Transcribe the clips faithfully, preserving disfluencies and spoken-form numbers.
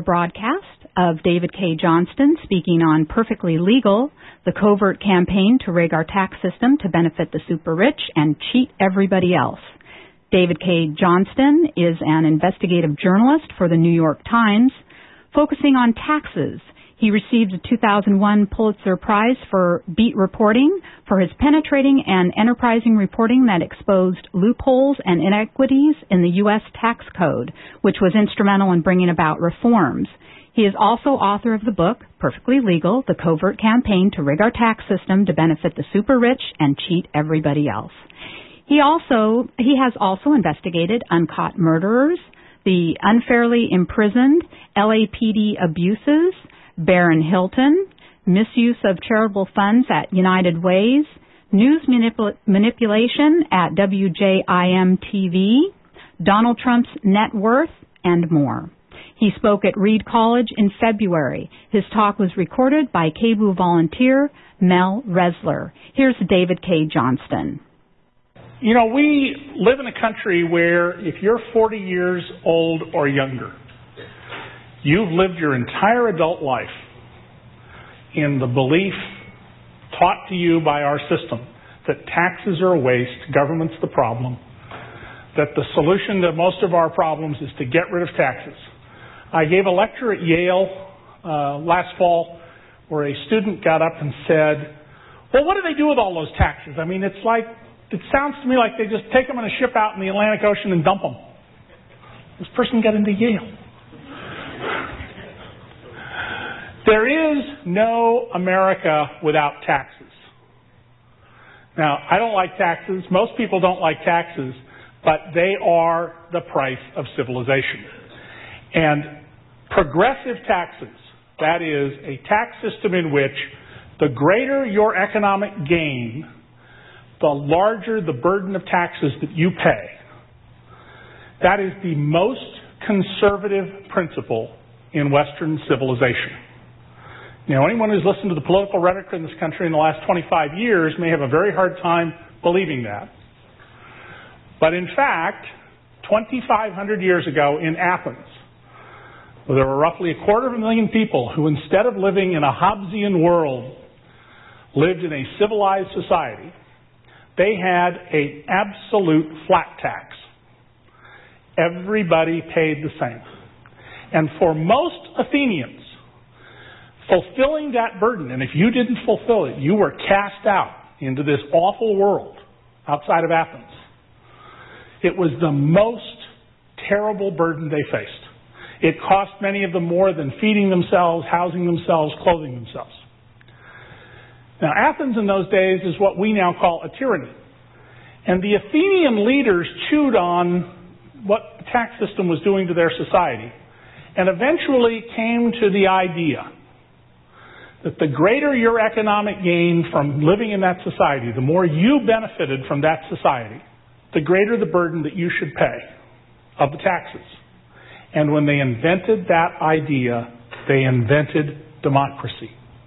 broadcast of David Cay Johnston speaking on Perfectly Legal, the covert campaign to rig our tax system to benefit the super rich and cheat everybody else. David Cay Johnston is an investigative journalist for the New York Times, focusing on taxes. He received a two thousand one Pulitzer Prize for beat reporting for his penetrating and enterprising reporting that exposed loopholes and inequities in the U S tax code, which was instrumental in bringing about reforms. He is also author of the book, Perfectly Legal, the covert campaign to rig our tax system to benefit the super rich and cheat everybody else. He also, he has also investigated uncaught murderers, the unfairly imprisoned, L A P D abuses, Barron Hilton, misuse of charitable funds at United Ways, news manipul- manipulation at W J I M T V, Donald Trump's net worth, and more. He spoke at Reed College in February. His talk was recorded by K B O O volunteer Mel Resler. Here's David Cay Johnston. You know, we live in a country where if you're forty years old or younger, you've lived your entire adult life in the belief taught to you by our system that taxes are a waste, government's the problem, that the solution to most of our problems is to get rid of taxes. I gave a lecture at Yale uh, last fall where a student got up and said, well, what do they do with all those taxes? I mean, it's like, it sounds to me like they just take them in a ship out in the Atlantic Ocean and dump them. This person got into Yale. There is no America without taxes. Now, I don't like taxes. Most people don't like taxes, but they are the price of civilization. And progressive taxes, that is a tax system in which the greater your economic gain, the larger the burden of taxes that you pay. That is the most conservative principle in Western civilization. You know, anyone who's listened to the political rhetoric in this country in the last twenty-five years may have a very hard time believing that. But in fact, twenty-five hundred years ago in Athens, where there were roughly a quarter of a million people who, instead of living in a Hobbesian world, lived in a civilized society, they had an absolute flat tax. Everybody paid the same. And for most Athenians, fulfilling that burden, and if you didn't fulfill it, you were cast out into this awful world outside of Athens. It was the most terrible burden they faced. It cost many of them more than feeding themselves, housing themselves, clothing themselves. Now, Athens in those days is what we now call a tyranny. And the Athenian leaders chewed on what the tax system was doing to their society and eventually came to the idea that the greater your economic gain from living in that society, the more you benefited from that society, the greater the burden that you should pay of the taxes. And when they invented that idea, they invented democracy.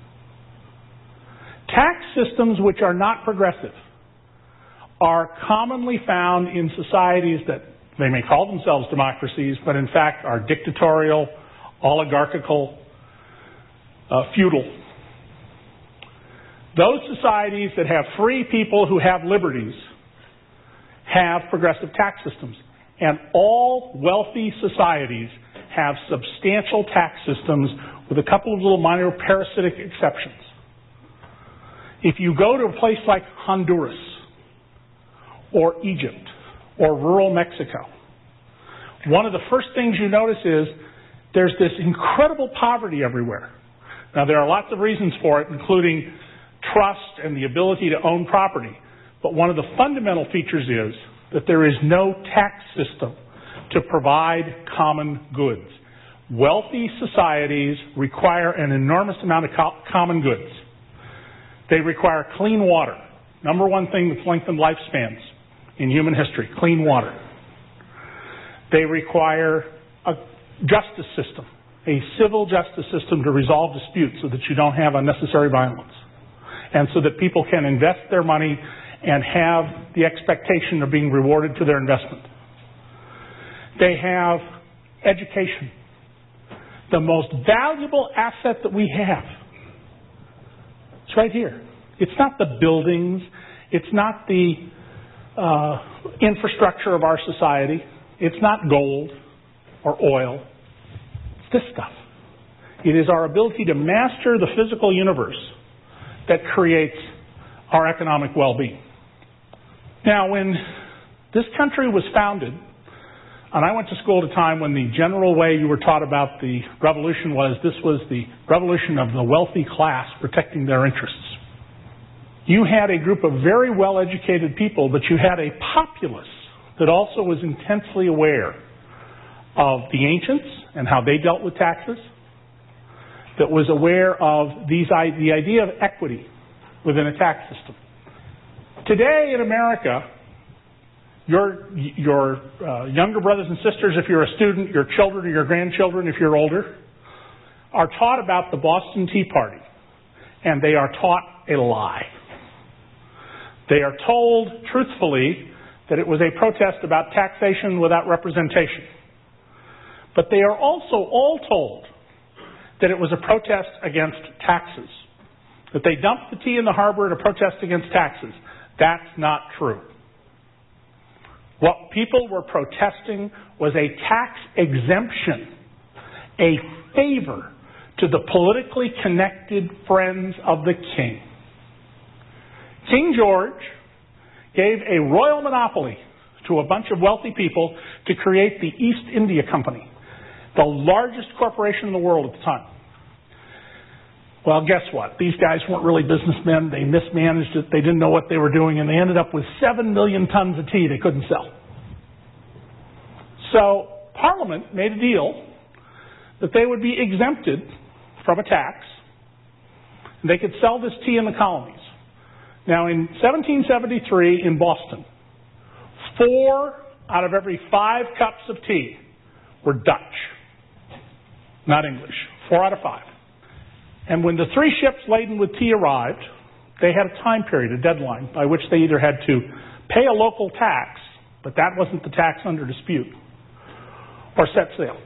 Tax systems which are not progressive are commonly found in societies that they may call themselves democracies, but in fact are dictatorial, oligarchical, uh, feudal. Those societies that have free people who have liberties have progressive tax systems. And all wealthy societies have substantial tax systems with a couple of little minor parasitic exceptions. If you go to a place like Honduras or Egypt or rural Mexico, one of the first things you notice is there's this incredible poverty everywhere. Now, there are lots of reasons for it, including trust and the ability to own property. But one of the fundamental features is that there is no tax system to provide common goods. Wealthy societies require an enormous amount of co- common goods. They require clean water. Number one thing that's lengthened lifespans in human history, clean water. They require a justice system, a civil justice system to resolve disputes so that you don't have unnecessary violence, and so that people can invest their money and have the expectation of being rewarded for their investment. They have education. The most valuable asset that we have. It's right here. It's not the buildings. It's not the uh, infrastructure of our society. It's not gold or oil. It's this stuff. It is our ability to master the physical universe that creates our economic well-being. Now, when this country was founded, and I went to school at a time when the general way you were taught about the revolution was this was the revolution of the wealthy class protecting their interests. You had a group of very well-educated people, but you had a populace that also was intensely aware of the ancients and how they dealt with taxes, that was aware of these, the idea of equity within a tax system. Today in America, your, your uh, younger brothers and sisters, if you're a student, your children or your grandchildren, if you're older, are taught about the Boston Tea Party, and they are taught a lie. They are told, truthfully, that it was a protest about taxation without representation. But they are also all told that it was a protest against taxes, that they dumped the tea in the harbor in a protest against taxes. That's not true. What people were protesting was a tax exemption, a favor to the politically connected friends of the king. King George gave a royal monopoly to a bunch of wealthy people to create the East India Company, the largest corporation in the world at the time. Well, guess what? These guys weren't really businessmen. They mismanaged it. They didn't know what they were doing, and they ended up with seven million tons of tea they couldn't sell. So Parliament made a deal that they would be exempted from a tax, and they could sell this tea in the colonies. Now, in seventeen seventy-three in Boston, four out of every five cups of tea were Dutch, not English. Four out of five. And when the three ships laden with tea arrived, they had a time period, a deadline, by which they either had to pay a local tax, but that wasn't the tax under dispute, or set sail.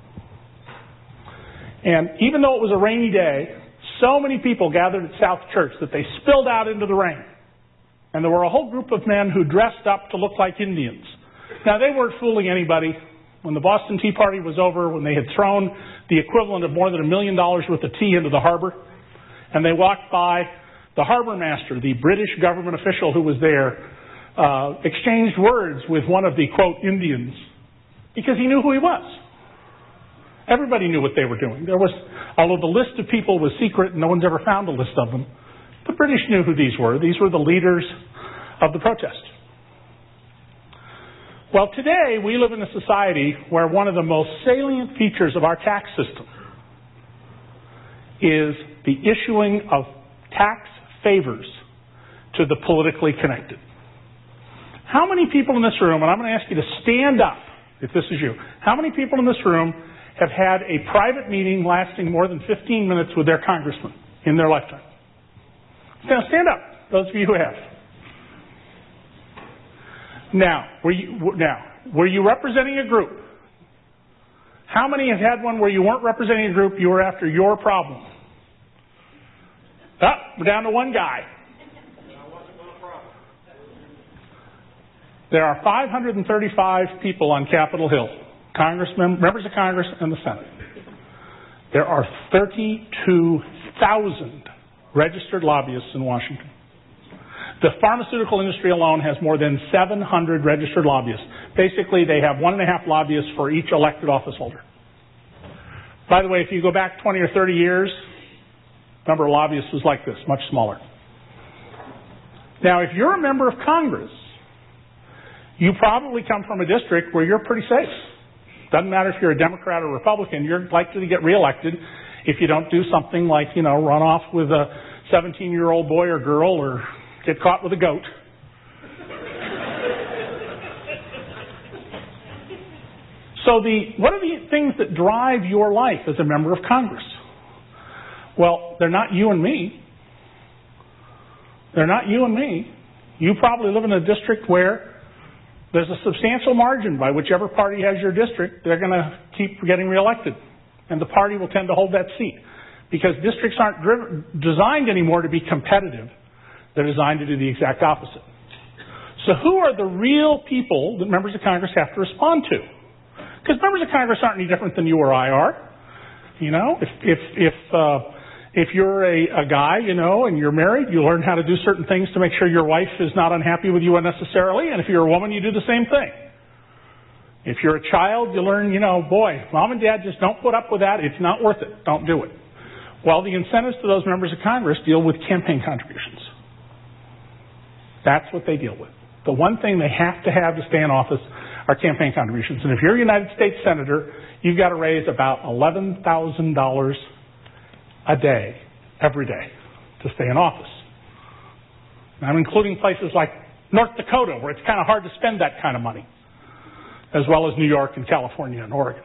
And even though it was a rainy day, so many people gathered at South Church that they spilled out into the rain. And there were a whole group of men who dressed up to look like Indians. Now, they weren't fooling anybody. When the Boston Tea Party was over, when they had thrown the equivalent of more than a million dollars worth of tea into the harbor, and they walked by, the harbor master, the British government official who was there, uh, exchanged words with one of the, quote, Indians, because he knew who he was. Everybody knew what they were doing. There was, although the list of people was secret and no one's ever found a list of them, the British knew who these were. These were the leaders of the protest. Well, today we live in a society where one of the most salient features of our tax system is the issuing of tax favors to the politically connected. How many people in this room, and I'm going to ask you to stand up if this is you, how many people in this room have had a private meeting lasting more than fifteen minutes with their congressman in their lifetime? Now stand up, those of you who have. Now, were you, now, were you representing a group? How many have had one where you weren't representing a group, you were after your problem? Ah, we're down to one guy. There are five hundred thirty-five people on Capitol Hill, congressmen, members of Congress, and the Senate. There are thirty-two thousand registered lobbyists in Washington. The pharmaceutical industry alone has more than seven hundred registered lobbyists. Basically, they have one and a half lobbyists for each elected office holder. By the way, if you go back twenty or thirty years, the number of lobbyists was like this, much smaller. Now, if you're a member of Congress, you probably come from a district where you're pretty safe. Doesn't matter if you're a Democrat or Republican, you're likely to get reelected if you don't do something like, you know, run off with a seventeen-year-old boy or girl or get caught with a goat. So the what are the things that drive your life as a member of Congress? Well, they're not you and me. They're not you and me. You probably live in a district where there's a substantial margin by whichever party has your district, they're going to keep getting reelected. and the party will tend to hold that seat because districts aren't driven, designed anymore to be competitive. They're designed to do the exact opposite. So who are the real people that members of Congress have to respond to? Because members of Congress aren't any different than you or I are. You know, if if if uh, if you're a, a guy, you know, and you're married, you learn how to do certain things to make sure your wife is not unhappy with you unnecessarily. And if you're a woman, you do the same thing. If you're a child, you learn, you know, boy, mom and dad just don't put up with that. It's not worth it. Don't do it. Well, the incentives to those members of Congress deal with campaign contributions. That's what they deal with. The one thing they have to have to stay in office are campaign contributions. And if you're a United States Senator, you've got to raise about eleven thousand dollars a day, every day, to stay in office. And I'm including places like North Dakota, where it's kind of hard to spend that kind of money, as well as New York and California and Oregon.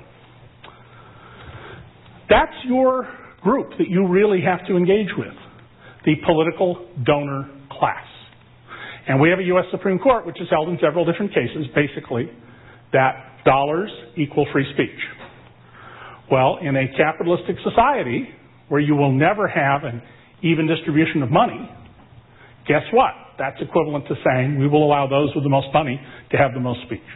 That's your group that you really have to engage with, the political donor class. And we have a U S Supreme Court, which has held in several different cases, basically, that dollars equal free speech. Well, in a capitalistic society where you will never have an even distribution of money, guess what? That's equivalent to saying we will allow those with the most money to have the most speech.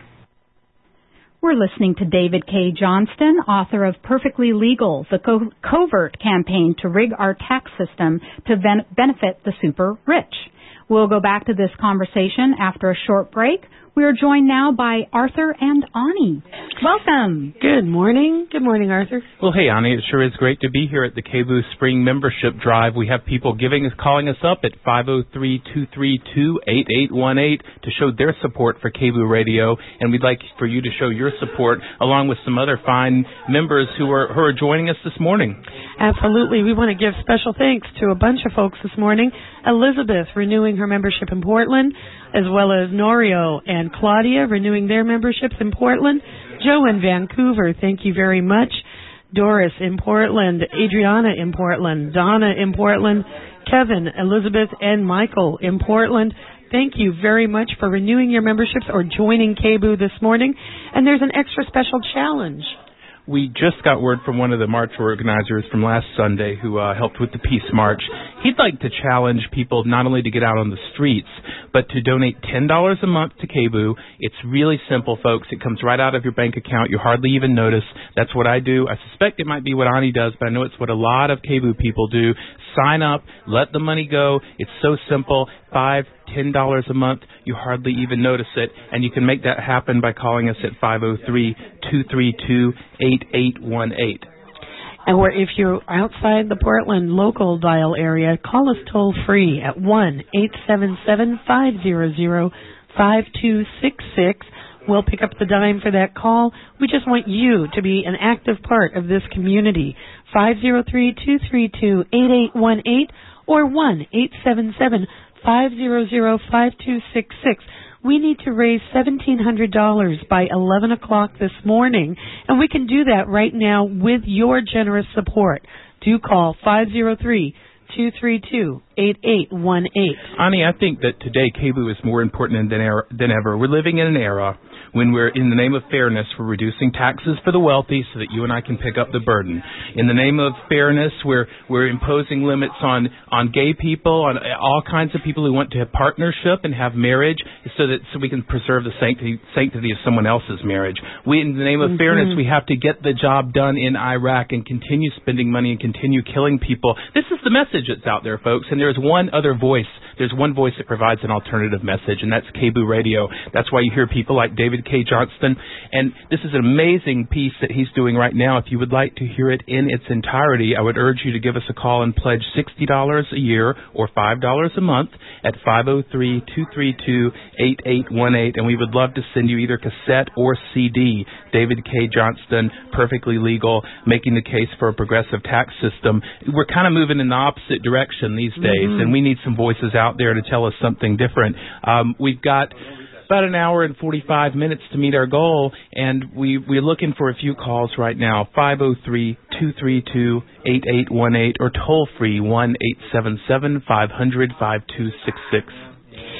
We're listening to David Cay Johnston, author of Perfectly Legal, the co- covert campaign to rig our tax system to ben- benefit the super rich. We'll go back to this conversation after a short break. We are joined now by Arthur and Ani. Welcome. Good morning. Good morning, Arthur. Well, hey, Ani, it sure is great to be here at the K B U Spring Membership Drive. We have people giving us, calling us up at five oh three, two three two, eight eight one eight to show their support for K B U Radio, and we'd like for you to show your support along with some other fine members who are who are joining us this morning. Absolutely. We want to give special thanks to a bunch of folks this morning. Elizabeth renewing her membership in Portland, as well as Norio and Claudia renewing their memberships in Portland. Joe in Vancouver, thank you very much. Doris in Portland, Adriana in Portland, Donna in Portland, Kevin, Elizabeth, and Michael in Portland. Thank you very much for renewing your memberships or joining K B U this morning. And there's an extra special challenge. We just got word from one of the march organizers from last Sunday who uh, helped with the Peace March. He'd like to challenge people not only to get out on the streets, but to donate ten dollars a month to K B U. It's really simple, folks. It comes right out of your bank account. You hardly even notice. That's what I do. I suspect it might be what Ani does, but I know it's what a lot of K B U people do. Sign up. Let the money go. It's so simple. Five, ten dollars a month. You hardly even notice it. And you can make that happen by calling us at five oh three, two three two, eight eight one eight. And where if you're outside the Portland local dial area, call us toll free at one eight seven seven, five hundred, five two six six. We'll pick up the dime for that call. We just want you to be an active part of this community. five oh three, two three two, eight eight one eight or one eight seven seven, five hundred, five two six six. We need to raise seventeen hundred dollars by eleven o'clock this morning, and we can do that right now with your generous support. Do call five oh three, two three two, eight eight one eight. Ani, I think that today K B U is more important than, er- than ever. We're living in an era when we're, in the name of fairness, we're reducing taxes for the wealthy so that you and I can pick up the burden. In the name of fairness, we're we're imposing limits on, on gay people, on all kinds of people who want to have partnership and have marriage so that so we can preserve the sanctity, sanctity of someone else's marriage. We, in the name of mm-hmm. fairness, we have to get the job done in Iraq and continue spending money and continue killing people. This is the message that's out there, folks, and there's one other voice. There's one voice that provides an alternative message, and that's K B U Radio. That's why you hear people like David Cay Johnston, and this is an amazing piece that he's doing right now. If you would like to hear it in its entirety, I would urge you to give us a call and pledge sixty dollars a year or five dollars a month at five oh three, two three two, eight eight one eight, and we would love to send you either cassette or C D. David Cay Johnston, Perfectly Legal, making the case for a progressive tax system. We're kind of moving in the opposite direction these days, mm-hmm. and we need some voices out there to tell us something different. Um, we've got about an hour and forty-five minutes to meet our goal, and we, we're looking for a few calls right now, five oh three, two three two, eight eight one eight, or toll free one eight seven seven, five hundred, five two six six.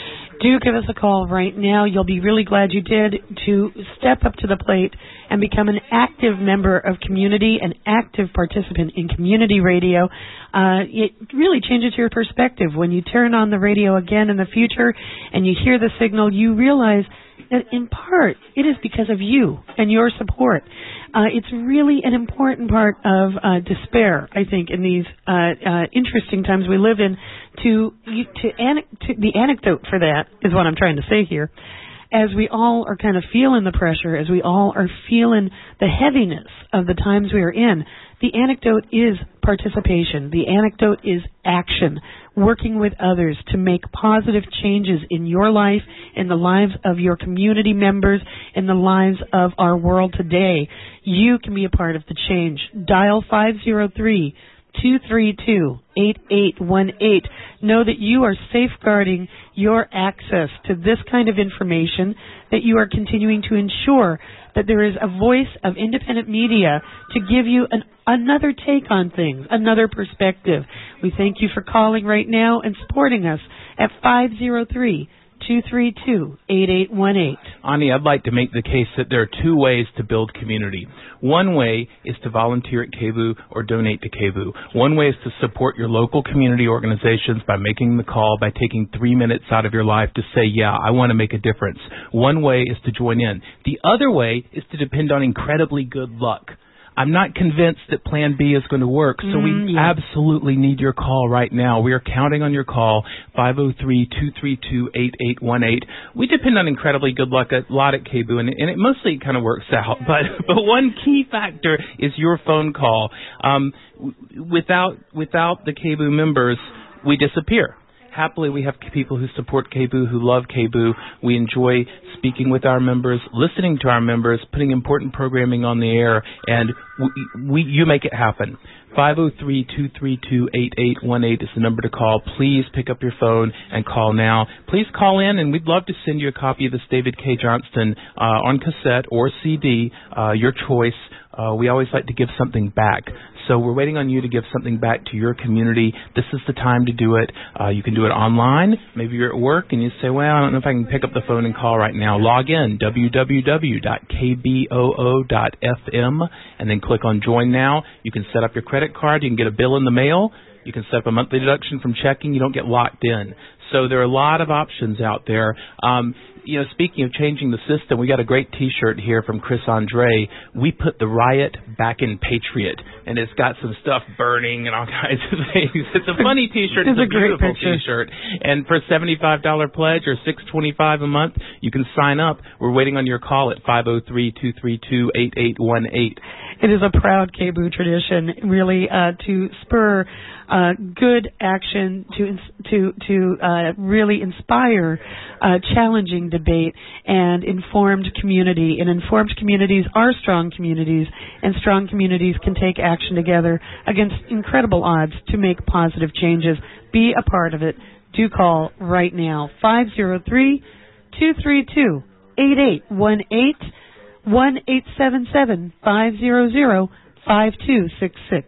do give us a call right now. You'll be really glad you did, to step up to the plate and become an active member of community, an active participant in community radio. Uh, it really changes your perspective. When you turn on the radio again in the future and you hear the signal, you realize that in part it is because of you and your support. Uh, it's really an important part of uh, despair, I think, in these uh, uh, interesting times we live in. To, to, ane- to the anecdote for that is what I'm trying to say here. As we all are kind of feeling the pressure, as we all are feeling the heaviness of the times we are in, the anecdote is participation. The anecdote is action, working with others to make positive changes in your life, in the lives of your community members, in the lives of our world today. You can be a part of the change. Dial five oh three, two three two, eight eight one eight. Know that you are safeguarding your access to this kind of information, that you are continuing to ensure that there is a voice of independent media to give you an, another take on things, another perspective. We thank you for calling right now and supporting us at five oh three, two three two, eight eight one eight. Ani, I'd like to make the case that there are two ways to build community. One way is to volunteer at K B U or donate to K B U. One way is to support your local community organizations by making the call, by taking three minutes out of your life to say, yeah, I want to make a difference. One way is to join in. The other way is to depend on incredibly good luck. I'm not convinced that Plan B is going to work, so we mm, yeah. absolutely need your call right now. We are counting on your call, five oh three, two three two, eight eight one eight. We depend on incredibly good luck a lot at K B U, and, and it mostly kind of works out. But but one key factor is your phone call. Um, without without the K B U members, we disappear. Happily, we have people who support K B U, who love K B U. We enjoy speaking with our members, listening to our members, putting important programming on the air, and we, we you make it happen. five oh three, two three two, eight eight one eight is the number to call. Please pick up your phone and call now. Please call in, and we'd love to send you a copy of this David Cay Johnston uh, on cassette or C D, uh, your choice. Uh, we always like to give something back. So we're waiting on you to give something back to your community. This is the time to do it. Uh, you can do it online. Maybe you're at work and you say, well, I don't know if I can pick up the phone and call right now. Log in, w w w dot k b o o dot f m, and then click on Join Now. You can set up your credit card. You can get a bill in the mail. You can set up a monthly deduction from checking. You don't get locked in. So there are a lot of options out there. Um, you know, speaking of changing the system, we got a great T-shirt here from Chris Andre. We put the riot back in Patriot, and it's got some stuff burning and all kinds of things. It's a funny T-shirt. It's, it's a, a beautiful T-shirt. And for a seventy-five dollars pledge or six dollars and twenty-five cents a month, you can sign up. We're waiting on your call at five oh three, two three two, eight eight one eight. It is a proud K B U tradition, really, uh, to spur uh, good action, to to to uh, really inspire uh, challenging debate and informed community. And informed communities are strong communities, and strong communities can take action together against incredible odds to make positive changes. Be a part of it. Do call right now, five oh three, two three two, eight eight one eight. one eight seven seven, five hundred, five two six six.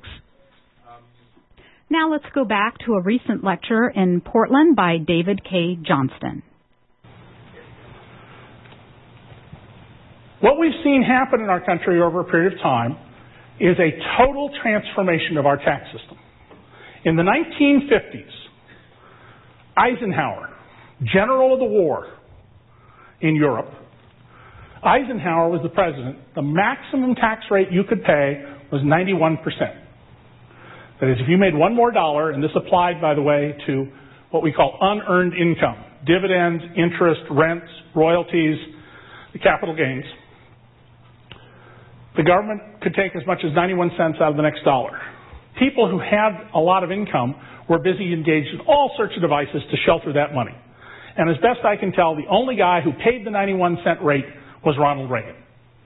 Now let's go back to a recent lecture in Portland by David Cay Johnston. What we've seen happen in our country over a period of time is a total transformation of our tax system. In the nineteen fifties, Eisenhower, general of the war in Europe, Eisenhower was the president. The maximum tax rate you could pay was ninety-one percent. That is, if you made one more dollar, and this applied, by the way, to what we call unearned income, dividends, interest, rents, royalties, the capital gains, the government could take as much as ninety-one cents out of the next dollar. People who had a lot of income were busy engaged in all sorts of devices to shelter that money. And as best I can tell, the only guy who paid the ninety-one cent rate was Ronald Reagan.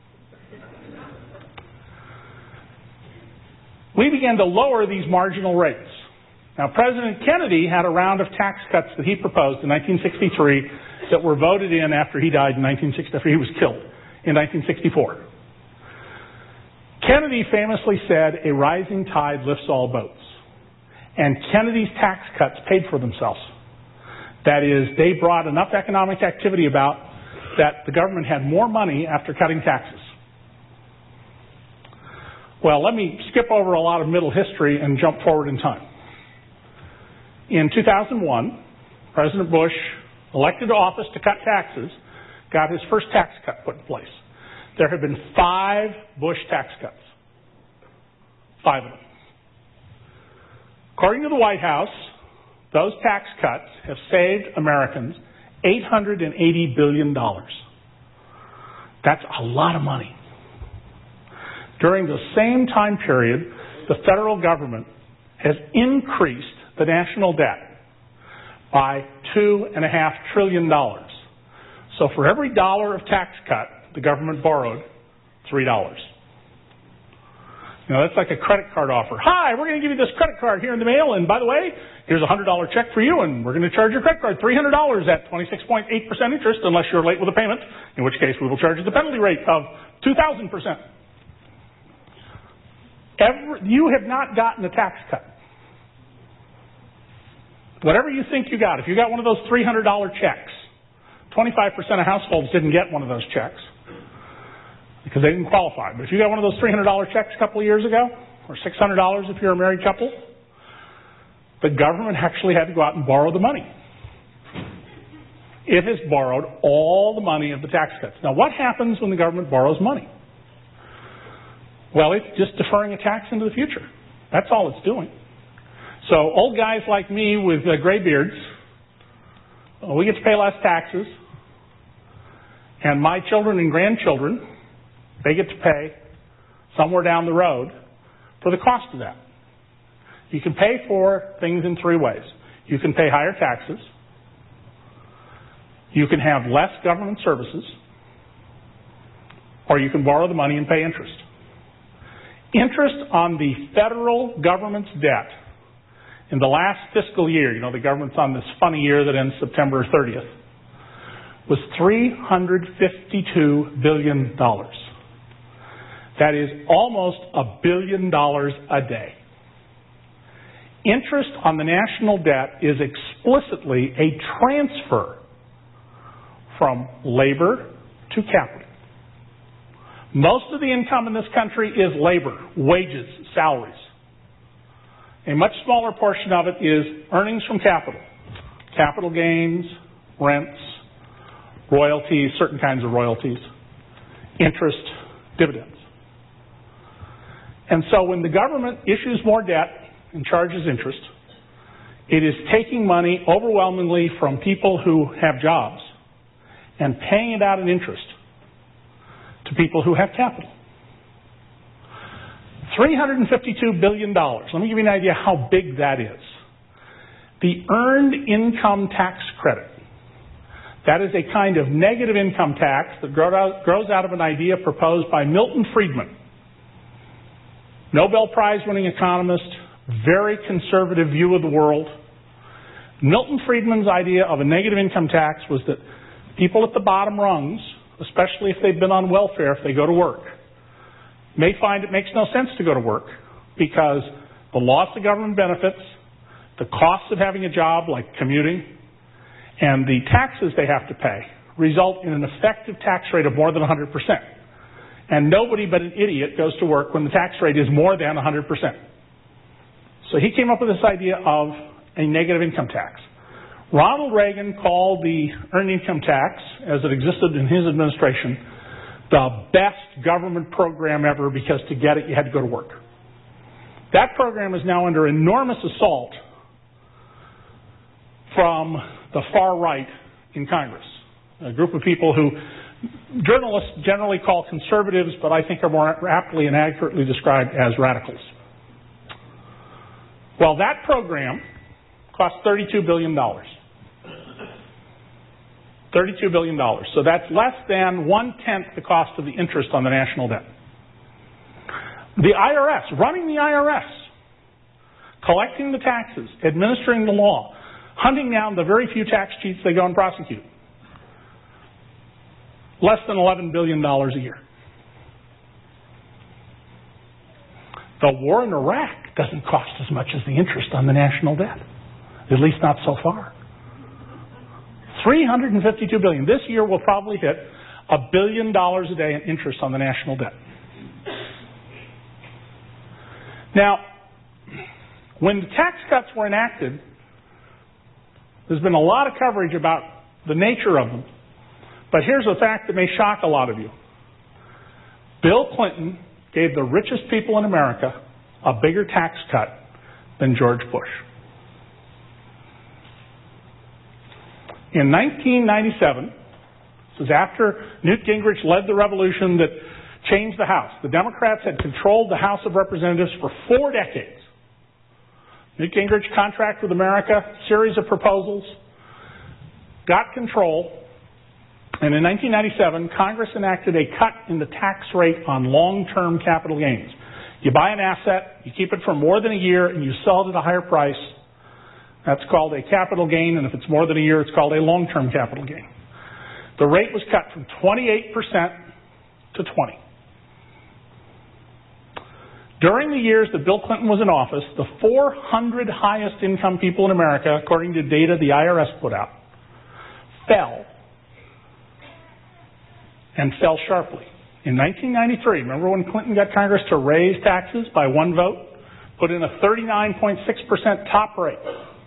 We began to lower these marginal rates. Now, President Kennedy had a round of tax cuts that he proposed in nineteen sixty-three that were voted in after he died in nineteen sixty, after he was killed in nineteen sixty-four. Kennedy famously said, "A rising tide lifts all boats." And Kennedy's tax cuts paid for themselves. That is, they brought enough economic activity about that the government had more money after cutting taxes. Well, let me skip over a lot of middle history and jump forward in time. In two thousand one, President Bush, elected to office to cut taxes, got his first tax cut put in place. There have been five Bush tax cuts. Five of them. According to the White House, those tax cuts have saved Americans eight hundred eighty billion dollars. That's a lot of money. During the same time period, the federal government has increased the national debt by two and a half trillion dollars. So for every dollar of tax cut, the government borrowed three dollars. You know, that's like a credit card offer. Hi, we're going to give you this credit card here in the mail, and by the way, here's a one hundred dollar check for you, and we're going to charge your credit card three hundred dollars at twenty-six point eight percent interest unless you're late with a payment, in which case we will charge you the penalty rate of two thousand percent. Every, you have not gotten a tax cut. Whatever you think you got, if you got one of those three hundred dollar checks, twenty-five percent of households didn't get one of those checks because they didn't qualify. But if you got one of those three hundred dollar checks a couple of years ago, or six hundred dollars if you're a married couple, the government actually had to go out and borrow the money. It has borrowed all the money of the tax cuts. Now, what happens when the government borrows money? Well, it's just deferring a tax into the future. That's all it's doing. So old guys like me with uh, gray beards, well, we get to pay less taxes, and my children and grandchildren, they get to pay somewhere down the road for the cost of that. You can pay for things in three ways. You can pay higher taxes. You can have less government services. Or you can borrow the money and pay interest. Interest on the federal government's debt in the last fiscal year, you know, the government's on this funny year that ends September thirtieth, was three hundred fifty-two billion dollars. That is almost a billion dollars a day. Interest on the national debt is explicitly a transfer from labor to capital. Most of the income in this country is labor, wages, salaries. A much smaller portion of it is earnings from capital. Capital gains, rents, royalties, certain kinds of royalties, interest, dividends. And so when the government issues more debt and charges interest, it is taking money overwhelmingly from people who have jobs and paying it out in interest to people who have capital. three hundred fifty-two billion dollars. Let me give you an idea how big that is. The Earned Income Tax Credit. That is a kind of negative income tax that grows out of an idea proposed by Milton Friedman, Nobel Prize-winning economist, very conservative view of the world. Milton Friedman's idea of a negative income tax was that people at the bottom rungs, especially if they've been on welfare, if they go to work, may find it makes no sense to go to work because the loss of government benefits, the costs of having a job like commuting, and the taxes they have to pay result in an effective tax rate of more than one hundred percent. And nobody but an idiot goes to work when the tax rate is more than one hundred percent. So he came up with this idea of a negative income tax. Ronald Reagan called the earned income tax, as it existed in his administration, the best government program ever because to get it you had to go to work. That program is now under enormous assault from the far right in Congress, a group of people who journalists generally call conservatives, but I think are more aptly and accurately described as radicals. Well, that program cost thirty-two billion dollars. thirty-two billion dollars. So that's less than one-tenth the cost of the interest on the national debt. The I R S, running the I R S, collecting the taxes, administering the law, hunting down the very few tax cheats they go and prosecute. Less than eleven billion dollars a year. The war in Iraq doesn't cost as much as the interest on the national debt. At least not so far. three hundred fifty-two billion dollars. This year we'll probably hit a billion dollars a day in interest on the national debt. Now, when the tax cuts were enacted, there's been a lot of coverage about the nature of them. But here's a fact that may shock a lot of you. Bill Clinton gave the richest people in America a bigger tax cut than George Bush. In nineteen ninety-seven, this is after Newt Gingrich led the revolution that changed the House. The Democrats had controlled the House of Representatives for four decades. Newt Gingrich, Contract with America, series of proposals, got control, and in nineteen ninety-seven, Congress enacted a cut in the tax rate on long-term capital gains. You buy an asset, you keep it for more than a year, and you sell it at a higher price. That's called a capital gain, and if it's more than a year, it's called a long-term capital gain. The rate was cut from twenty-eight percent to twenty percent. During the years that Bill Clinton was in office, the four hundred highest income people in America, according to data the I R S put out, fell. And fell sharply. In nineteen ninety-three, remember when Clinton got Congress to raise taxes by one vote? Put in a thirty-nine point six percent top rate.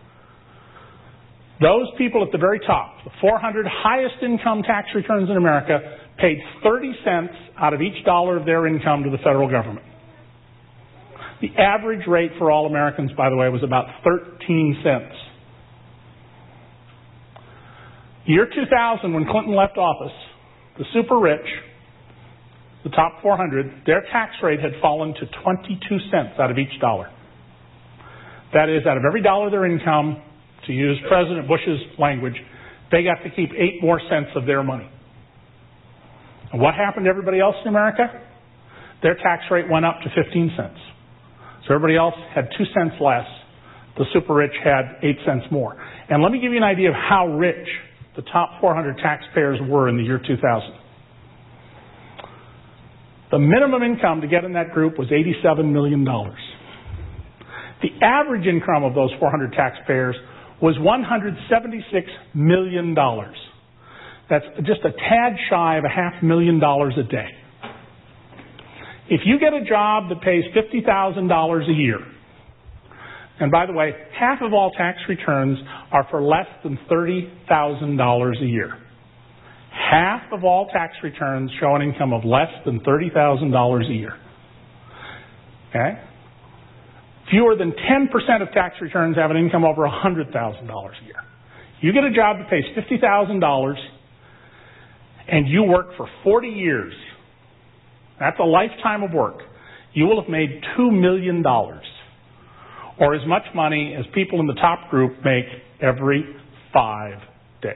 Those people at the very top, the four hundred highest income tax returns in America, paid thirty cents out of each dollar of their income to the federal government. The average rate for all Americans, by the way, was about thirteen cents. Year two thousand, when Clinton left office, the super rich, the top four hundred, their tax rate had fallen to twenty-two cents out of each dollar. That is, out of every dollar of their income, to use President Bush's language, they got to keep eight more cents of their money. And what happened to everybody else in America? Their tax rate went up to fifteen cents. So everybody else had two cents less. The super rich had eight cents more. And let me give you an idea of how rich the top four hundred taxpayers were in the year two thousand. The minimum income to get in that group was eighty-seven million dollars. The average income of those four hundred taxpayers was one hundred seventy-six million dollars. That's just a tad shy of a half million dollars a day. If you get a job that pays fifty thousand dollars a year, and by the way, half of all tax returns are for less than thirty thousand dollars a year. Half of all tax returns show an income of less than thirty thousand dollars a year. Okay? Fewer than ten percent of tax returns have an income over one hundred thousand dollars a year. You get a job that pays fifty thousand dollars and you work for forty years. That's a lifetime of work. You will have made two million dollars, or as much money as people in the top group make every five days.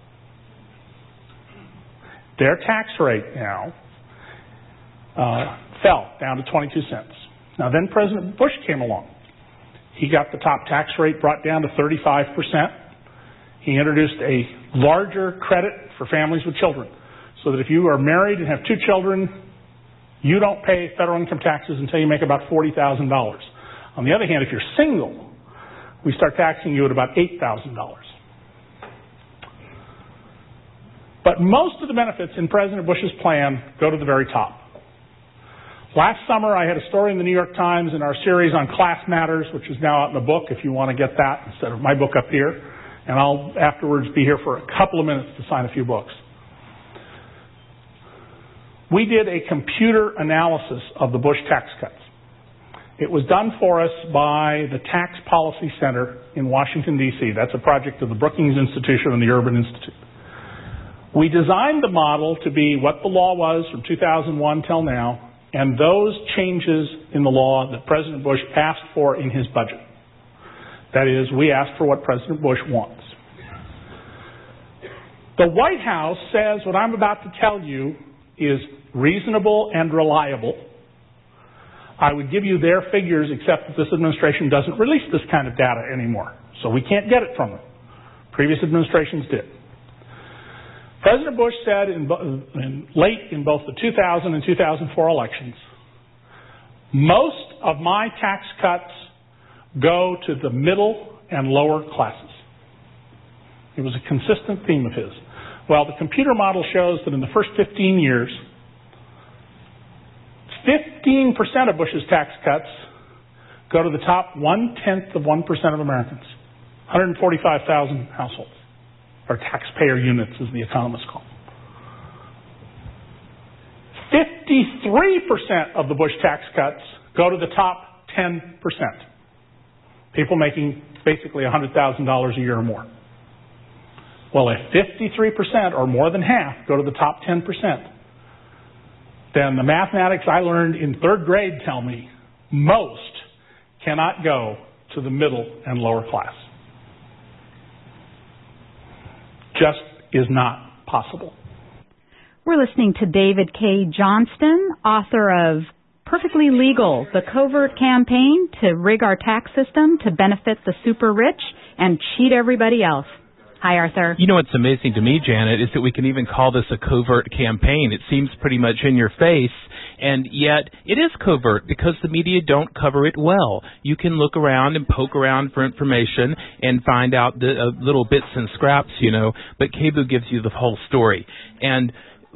Their tax rate now uh, fell down to twenty-two cents. Now then President Bush came along. He got the top tax rate brought down to thirty-five percent. He introduced a larger credit for families with children, so that if you are married and have two children, you don't pay federal income taxes until you make about forty thousand dollars. On the other hand, if you're single, we start taxing you at about eight thousand dollars. But most of the benefits in President Bush's plan go to the very top. Last summer, I had a story in the New York Times in our series on class matters, which is now out in the book if you want to get that instead of my book up here. And I'll afterwards be here for a couple of minutes to sign a few books. We did a computer analysis of the Bush tax cuts. It was done for us by the Tax Policy Center in Washington, D C That's a project of the Brookings Institution and the Urban Institute. We designed the model to be what the law was from two thousand one till now, and those changes in the law that President Bush asked for in his budget. That is, we asked for what President Bush wants. The White House says what I'm about to tell you is reasonable and reliable. I would give you their figures, except that this administration doesn't release this kind of data anymore. So we can't get it from them. Previous administrations did. President Bush said in, in late in both the two thousand and two thousand four elections, most of my tax cuts go to the middle and lower classes. It was a consistent theme of his. Well, the computer model shows that in the first fifteen years, fifteen percent of Bush's tax cuts go to the top one-tenth of one percent of Americans, one hundred forty-five thousand households, or taxpayer units as the economists call them. fifty-three percent of the Bush tax cuts go to the top ten percent. People making basically one hundred thousand dollars a year or more. Well, if fifty-three percent or more than half go to the top ten percent, then the mathematics I learned in third grade tell me most cannot go to the middle and lower class. Just is not possible. We're listening to David K. Johnston, author of Perfectly Legal, the Covert Campaign to Rig Our Tax System to Benefit the Super Rich and Cheat Everybody Else. Hi, Arthur. You know what's amazing to me, Janet, is that we can even call this a covert campaign. It seems pretty much in your face, and yet it is covert because the media don't cover it well. You can look around and poke around for information and find out the uh, little bits and scraps, you know, but K B O O gives you the whole story. And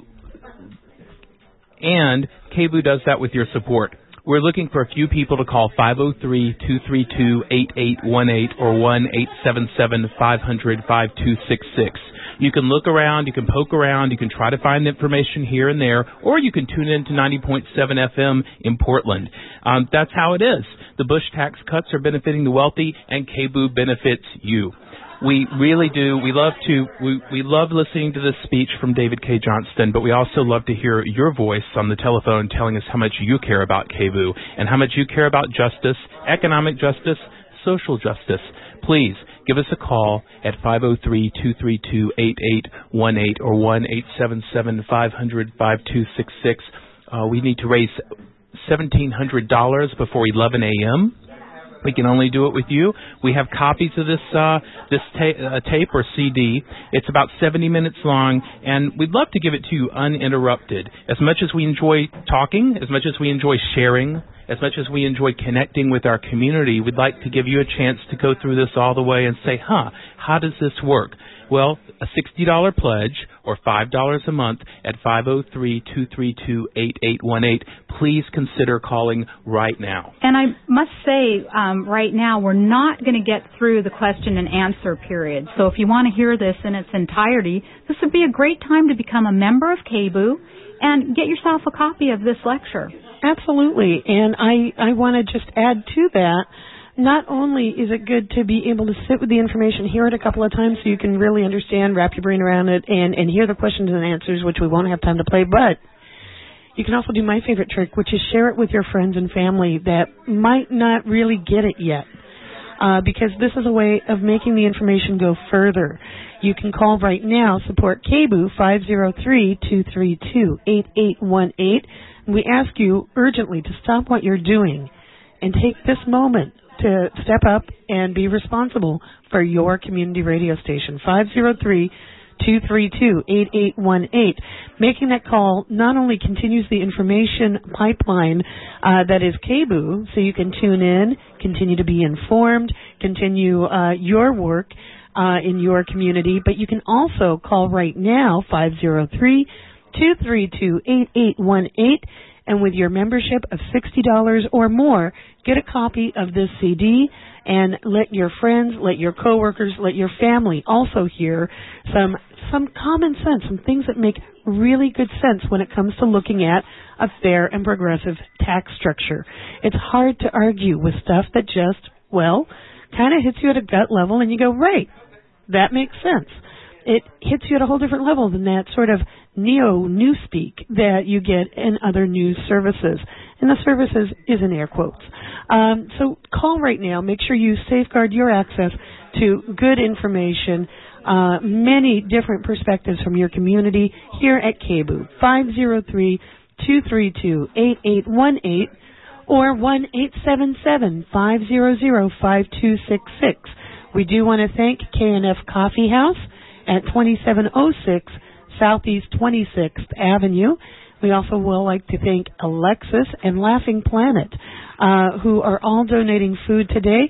and K B O O does that with your support. We're looking for a few people to call five oh three, two three two, eight eight one eight or one eight seven seven, five hundred, five two six six. You can look around, you can poke around, you can try to find information here and there, or you can tune in to ninety point seven F M in Portland. Um, that's how it is. The Bush tax cuts are benefiting the wealthy, and K B O O benefits you. We really do. We love to. We, we love listening to this speech from David K. Johnston, but we also love to hear your voice on the telephone telling us how much you care about K B O O and how much you care about justice, economic justice, social justice. Please give us a call at five oh three, two three two, eight eight one eight or one eight seven seven, five hundred, five two six six. Uh, we need to raise seventeen hundred dollars before eleven a.m. We can only do it with you. We have copies of this uh, this ta- uh, tape or C D. It's about seventy minutes long, and we'd love to give it to you uninterrupted. As much as we enjoy talking, as much as we enjoy sharing, as much as we enjoy connecting with our community, we'd like to give you a chance to go through this all the way and say, huh, how does this work? Well, a sixty dollars pledge or five dollars a month at five oh three, two three two, eight eight one eight. Please consider calling right now. And I must say, um, right now, we're not going to get through the question and answer period. So if you want to hear this in its entirety, this would be a great time to become a member of K B O O and get yourself a copy of this lecture. Absolutely. And I, I want to just add to that, not only is it good to be able to sit with the information, hear it a couple of times so you can really understand, wrap your brain around it, and, and hear the questions and answers, which we won't have time to play, but you can also do my favorite trick, which is share it with your friends and family that might not really get it yet, uh, because this is a way of making the information go further. You can call right now, support K B O O, five oh three, two three two, eight eight one eight. We ask you urgently to stop what you're doing and take this moment to step up and be responsible for your community radio station, five oh three, two three two, eight eight one eight. Making that call not only continues the information pipeline uh, that is K B O O, so you can tune in, continue to be informed, continue uh, your work uh, in your community, but you can also call right now, five oh three, two three two, eight eight one eight, and with your membership of sixty dollars or more, get a copy of this C D and let your friends, let your coworkers, let your family also hear some some common sense, some things that make really good sense when it comes to looking at a fair and progressive tax structure. It's hard to argue with stuff that just, well, kind of hits you at a gut level and you go, right, that makes sense. It hits you at a whole different level than that sort of neo-newspeak that you get in other news services. And the services is in air quotes. Um, so call right now. Make sure you safeguard your access to good information, uh, many different perspectives from your community here at K B O O. five oh three, two three two, eight eight one eight or one eight seven seven, five hundred, five two six six. We do want to thank K and F Coffee House at twenty-seven oh six Southeast twenty-sixth Avenue. We also will like to thank Alexis and Laughing Planet, uh, who are all donating food today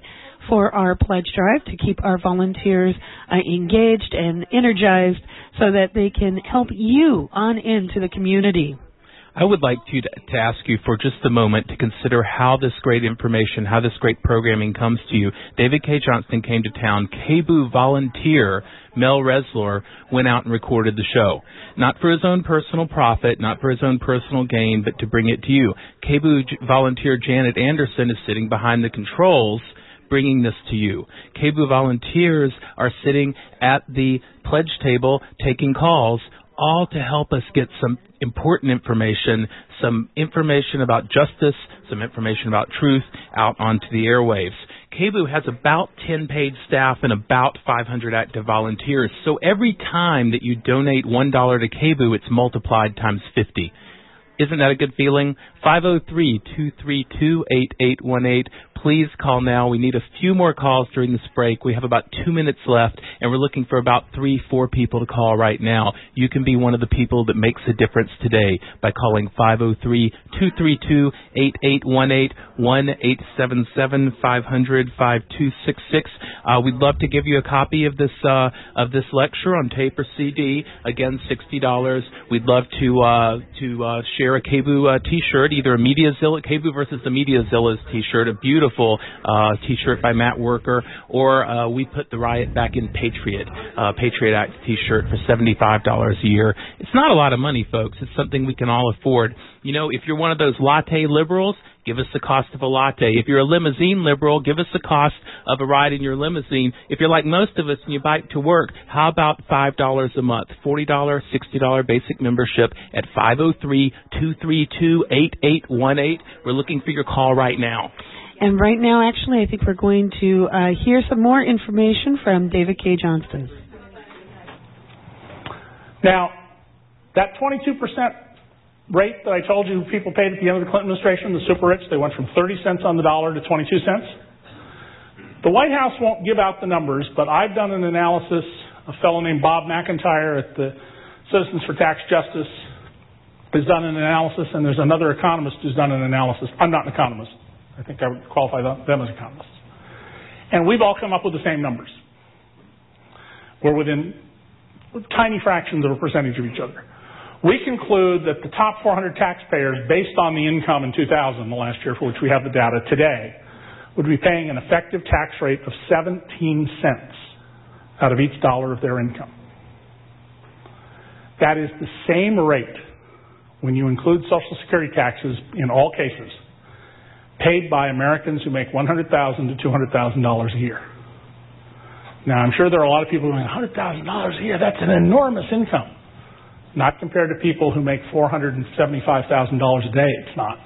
for our pledge drive to keep our volunteers uh, engaged and energized so that they can help you on into the community. I would like to, to ask you for just a moment to consider how this great information, how this great programming comes to you. David Cay Johnston came to town. K B U volunteer Mel Reslor went out and recorded the show. Not for his own personal profit, not for his own personal gain, but to bring it to you. K B U volunteer Janet Anderson is sitting behind the controls bringing this to you. K B U volunteers are sitting at the pledge table taking calls, all to help us get some important information, some information about justice, some information about truth out onto the airwaves. K B U has about ten paid staff and about five hundred active volunteers. So every time that you donate one dollar to K B U, it's multiplied times fifty. Isn't that a good feeling? five oh three, two three two, eight eight one eight. Please call now. We need a few more calls during this break. We have about two minutes left, and we're looking for about three, four people to call right now. You can be one of the people that makes a difference today by calling five oh three, two three two, eight eight one eight, one eight seven seven, five hundred, five two six six. Uh, we'd love to give you a copy of this uh, of this lecture on tape or C D. Again, sixty dollars. We'd love to uh, to uh, share a K B U uh, T-shirt, either a MediaZilla, K B U versus the MediaZillas T-shirt, a beautiful uh, T-shirt by Matt Worker, or uh, we put the riot back in Patriot, uh, Patriot Act T-shirt for seventy-five dollars a year. It's not a lot of money, folks. It's something we can all afford. You know, if you're one of those latte liberals, give us the cost of a latte. If you're a limousine liberal, give us the cost of a ride in your limousine. If you're like most of us and you bike to work, how about five dollars a month? forty dollars, sixty dollars basic membership at five oh three, two three two, eight eight one eight. We're looking for your call right now. And right now, actually, I think we're going to uh, hear some more information from David Cay Johnston. Now, that twenty-two percent rate that I told you people paid at the end of the Clinton administration, the super rich, they went from thirty cents on the dollar to twenty-two cents. The White House won't give out the numbers, but I've done an analysis. A fellow named Bob McIntyre at the Citizens for Tax Justice has done an analysis, and there's another economist who's done an analysis. I'm not an economist. I think I would qualify them as economists. And we've all come up with the same numbers. We're within tiny fractions of a percentage of each other. We conclude that the top four hundred taxpayers, based on the income in two thousand, the last year for which we have the data today, would be paying an effective tax rate of seventeen cents out of each dollar of their income. That is the same rate, when you include Social Security taxes in all cases, paid by Americans who make one hundred thousand dollars to two hundred thousand dollars a year. Now, I'm sure there are a lot of people going, one hundred thousand dollars a year, that's an enormous income. Not compared to people who make four hundred seventy-five thousand dollars a day, it's not.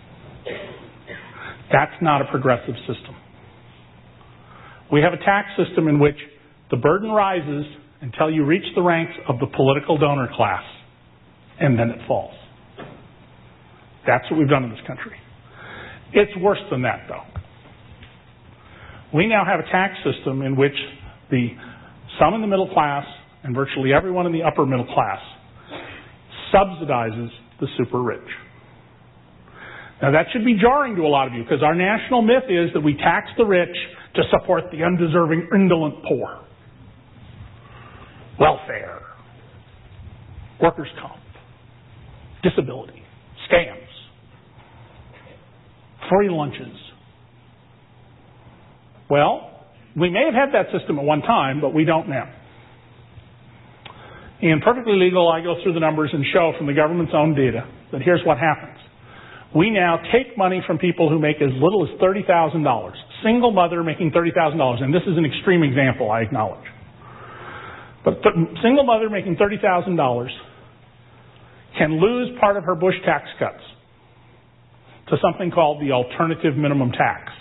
That's not a progressive system. We have a tax system in which the burden rises until you reach the ranks of the political donor class, and then it falls. That's what we've done in this country. It's worse than that, though. We now have a tax system in which the some in the middle class and virtually everyone in the upper middle class subsidizes the super rich. Now, that should be jarring to a lot of you, because our national myth is that we tax the rich to support the undeserving, indolent poor. Welfare, workers' comp, disability, scams, free lunches. Well, we may have had that system at one time, but we don't now. In Perfectly Legal, I go through the numbers and show from the government's own data that here's what happens. We now take money from people who make as little as thirty thousand dollars. Single mother making thirty thousand dollars, and this is an extreme example, I acknowledge. But th- single mother making thirty thousand dollars can lose part of her Bush tax cuts to something called the alternative minimum tax.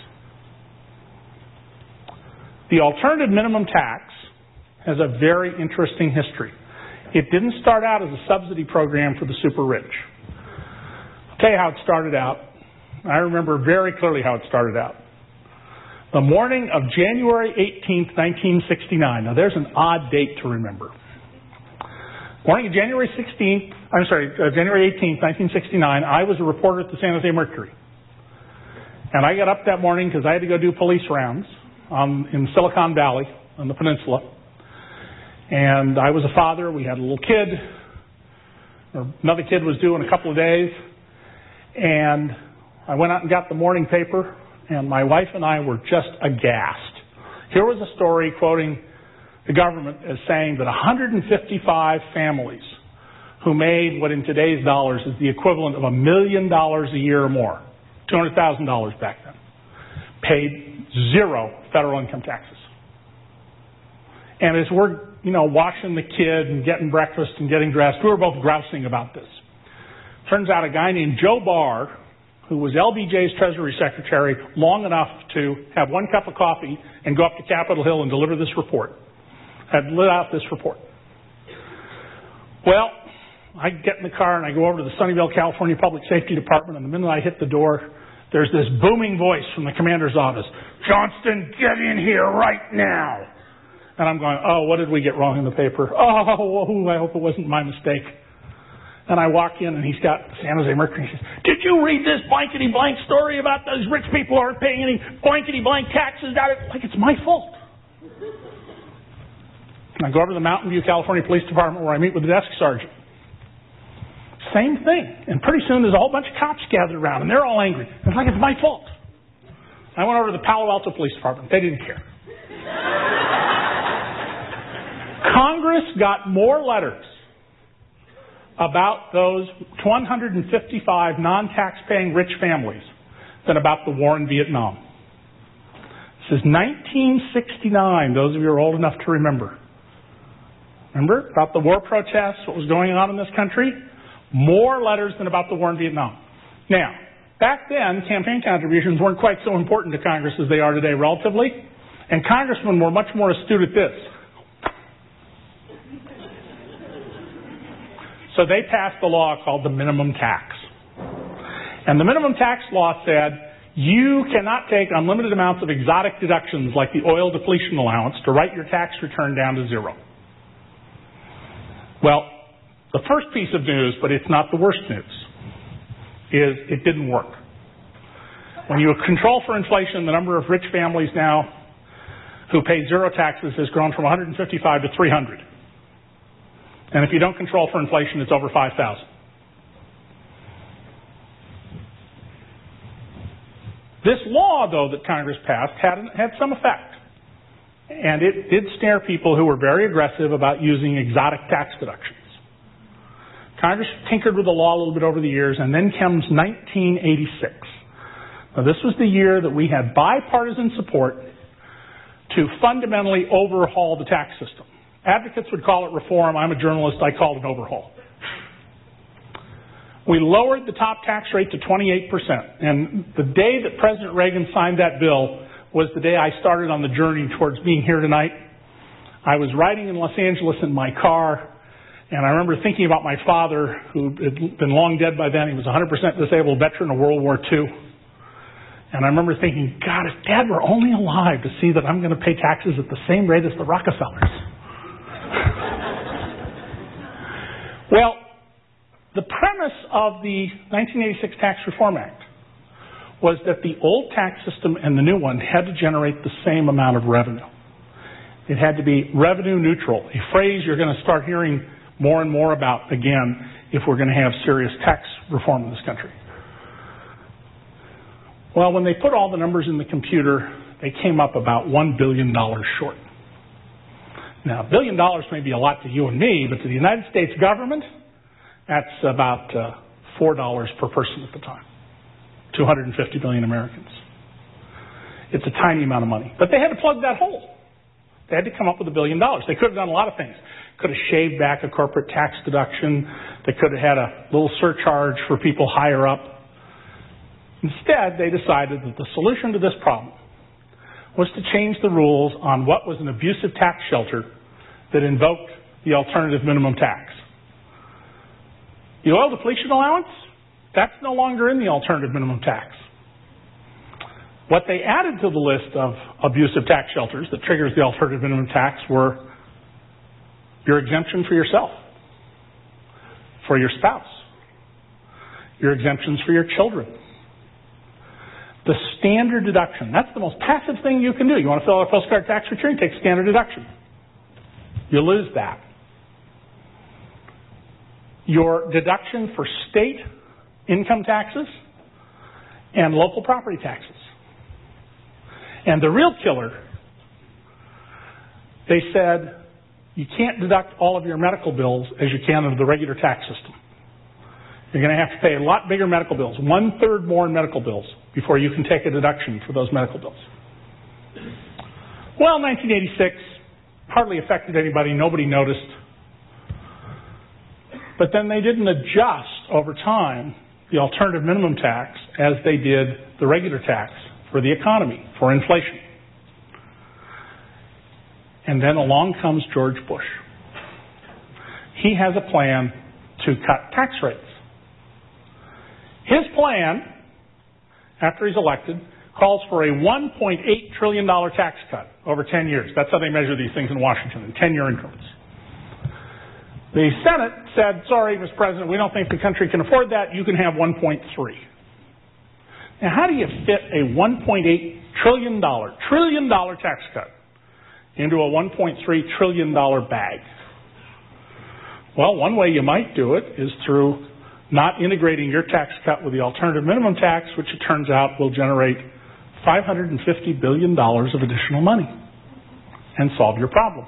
The alternative minimum tax has a very interesting history. It didn't start out as a subsidy program for the super rich. I'll tell you how it started out. I remember very clearly how it started out. The morning of January eighteenth, nineteen sixty-nine. Now, there's an odd date to remember. Morning of January sixteenth, I'm sorry, uh, January eighteenth, nineteen sixty-nine, I was a reporter at the San Jose Mercury. And I got up that morning because I had to go do police rounds. um, in Silicon Valley on the peninsula. And I was a father. We had a little kid. Or another kid was due in a couple of days. And I went out and got the morning paper, and my wife and I were just aghast. Here was a story quoting the government as saying that one hundred fifty-five families who made what in today's dollars is the equivalent of a million dollars a year or more, two hundred thousand dollars back then, paid zero federal income taxes. And as we're, you know, washing the kid and getting breakfast and getting dressed, we were both grousing about this. Turns out a guy named Joe Barr, who was L B J's Treasury Secretary long enough to have one cup of coffee and go up to Capitol Hill and deliver this report, had lit out this report. Well, I get in the car and I go over to the Sunnyvale, California Public Safety Department, and the minute I hit the door, there's this booming voice from the commander's office. Johnston, get in here right now. And I'm going, oh, what did we get wrong in the paper? Oh, I hope it wasn't my mistake. And I walk in and he's got San Jose Mercury. He says, did you read this blankety blank story about those rich people who aren't paying any blankety blank taxes? Like it's my fault. And I go over to the Mountain View, California Police Department where I meet with the desk sergeant. Same thing. And pretty soon there's a whole bunch of cops gathered around and they're all angry. It's like it's my fault. I went over to the Palo Alto Police Department. They didn't care. Congress got more letters about those one hundred fifty-five non-tax-paying rich families than about the war in Vietnam. This is nineteen sixty-nine, those of you who are old enough to remember. Remember about the war protests, what was going on in this country? More letters than about the war in Vietnam. Now, back then, campaign contributions weren't quite so important to Congress as they are today relatively, and congressmen were much more astute at this. So they passed a law called the minimum tax. And the minimum tax law said you cannot take unlimited amounts of exotic deductions like the oil depletion allowance to write your tax return down to zero. Well, the first piece of news, but it's not the worst news, is it didn't work. When you control for inflation, the number of rich families now who pay zero taxes has grown from one hundred fifty-five to three hundred. And if you don't control for inflation, it's over five thousand. This law, though, that Congress passed had, had some effect. And it did snare people who were very aggressive about using exotic tax deductions. Congress tinkered with the law a little bit over the years, and then comes nineteen eighty-six. Now, this was the year that we had bipartisan support to fundamentally overhaul the tax system. Advocates would call it reform. I'm a journalist. I call it overhaul. We lowered the top tax rate to twenty-eight percent. And the day that President Reagan signed that bill was the day I started on the journey towards being here tonight. I was riding in Los Angeles in my car, and I remember thinking about my father, who had been long dead by then. He was a one hundred percent disabled veteran of World War Two. And I remember thinking, God, if Dad were only alive to see that I'm going to pay taxes at the same rate as the Rockefellers. Well, the premise of the nineteen eighty-six Tax Reform Act was that the old tax system and the new one had to generate the same amount of revenue. It had to be revenue neutral, a phrase you're going to start hearing more and more about again if we're going to have serious tax reform in this country. Well, when they put all the numbers in the computer, they came up about one billion dollars short. Now, a billion dollars may be a lot to you and me, but to the United States government, that's about uh, four dollars per person at the time. two hundred fifty million Americans. It's a tiny amount of money. But they had to plug that hole. They had to come up with a billion dollars. They could have done a lot of things. Could have shaved back a corporate tax deduction. They could have had a little surcharge for people higher up. Instead, they decided that the solution to this problem was to change the rules on what was an abusive tax shelter that invoked the alternative minimum tax. The oil depletion allowance, that's no longer in the alternative minimum tax. What they added to the list of abusive tax shelters that triggers the alternative minimum tax were your exemption for yourself, for your spouse, your exemptions for your children. The standard deduction. That's the most passive thing you can do. You want to fill out a postcard tax return? Take standard deduction. You lose that. Your deduction for state income taxes and local property taxes. And the real killer, they said you can't deduct all of your medical bills as you can under the regular tax system. You're going to have to pay a lot bigger medical bills, one-third more in medical bills, before you can take a deduction for those medical bills. Well, nineteen eighty-six hardly affected anybody. Nobody noticed. But then they didn't adjust over time the alternative minimum tax as they did the regular tax for the economy, for inflation. And then along comes George Bush. He has a plan to cut tax rates. His plan, after he's elected, calls for a one point eight trillion dollars tax cut over ten years. That's how they measure these things in Washington, in ten-year increments. The Senate said, sorry, Mister President, we don't think the country can afford that. You can have one point three. Now, how do you fit a one point eight trillion dollars, trillion dollar tax cut into a one point three trillion dollars bag? Well, one way you might do it is through not integrating your tax cut with the alternative minimum tax, which it turns out will generate five hundred fifty billion dollars of additional money and solve your problem.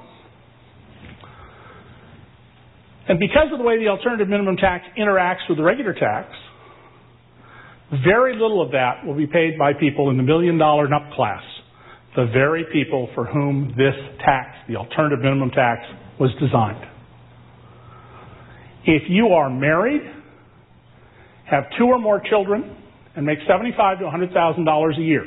And because of the way the alternative minimum tax interacts with the regular tax, very little of that will be paid by people in the million dollar and up class, the very people for whom this tax, the alternative minimum tax, was designed. If you are married, have two or more children, and make seventy-five thousand to one hundred thousand dollars a year,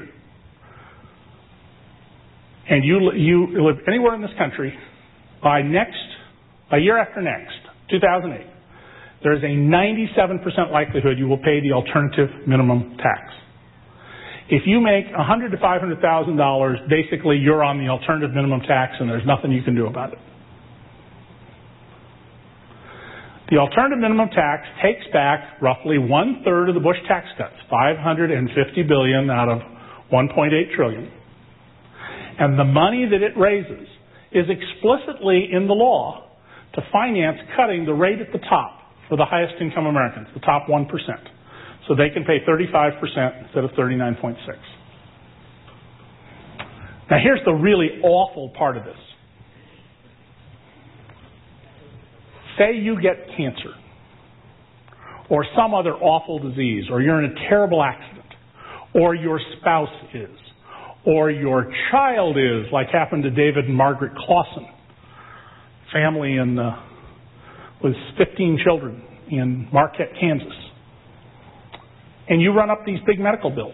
and you you live anywhere in this country, by next, a year after next, two thousand eight, there is a ninety-seven percent likelihood you will pay the alternative minimum tax. If you make one hundred thousand to five hundred thousand dollars, basically you're on the alternative minimum tax and there's nothing you can do about it. The alternative minimum tax takes back roughly one-third of the Bush tax cuts, five hundred fifty billion dollars out of one point eight trillion dollars. And the money that it raises is explicitly in the law to finance cutting the rate at the top for the highest income Americans, the top one percent. So they can pay thirty-five percent instead of thirty-nine point six. Now here's the really awful part of this. Say you get cancer or some other awful disease, or you're in a terrible accident, or your spouse is, or your child is, like happened to David and Margaret Clausen, family in uh, with fifteen children in Marquette, Kansas. And you run up these big medical bills.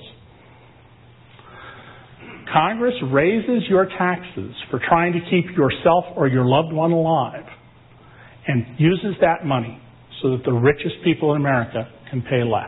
Congress raises your taxes for trying to keep yourself or your loved one alive and uses that money so that the richest people in America can pay less.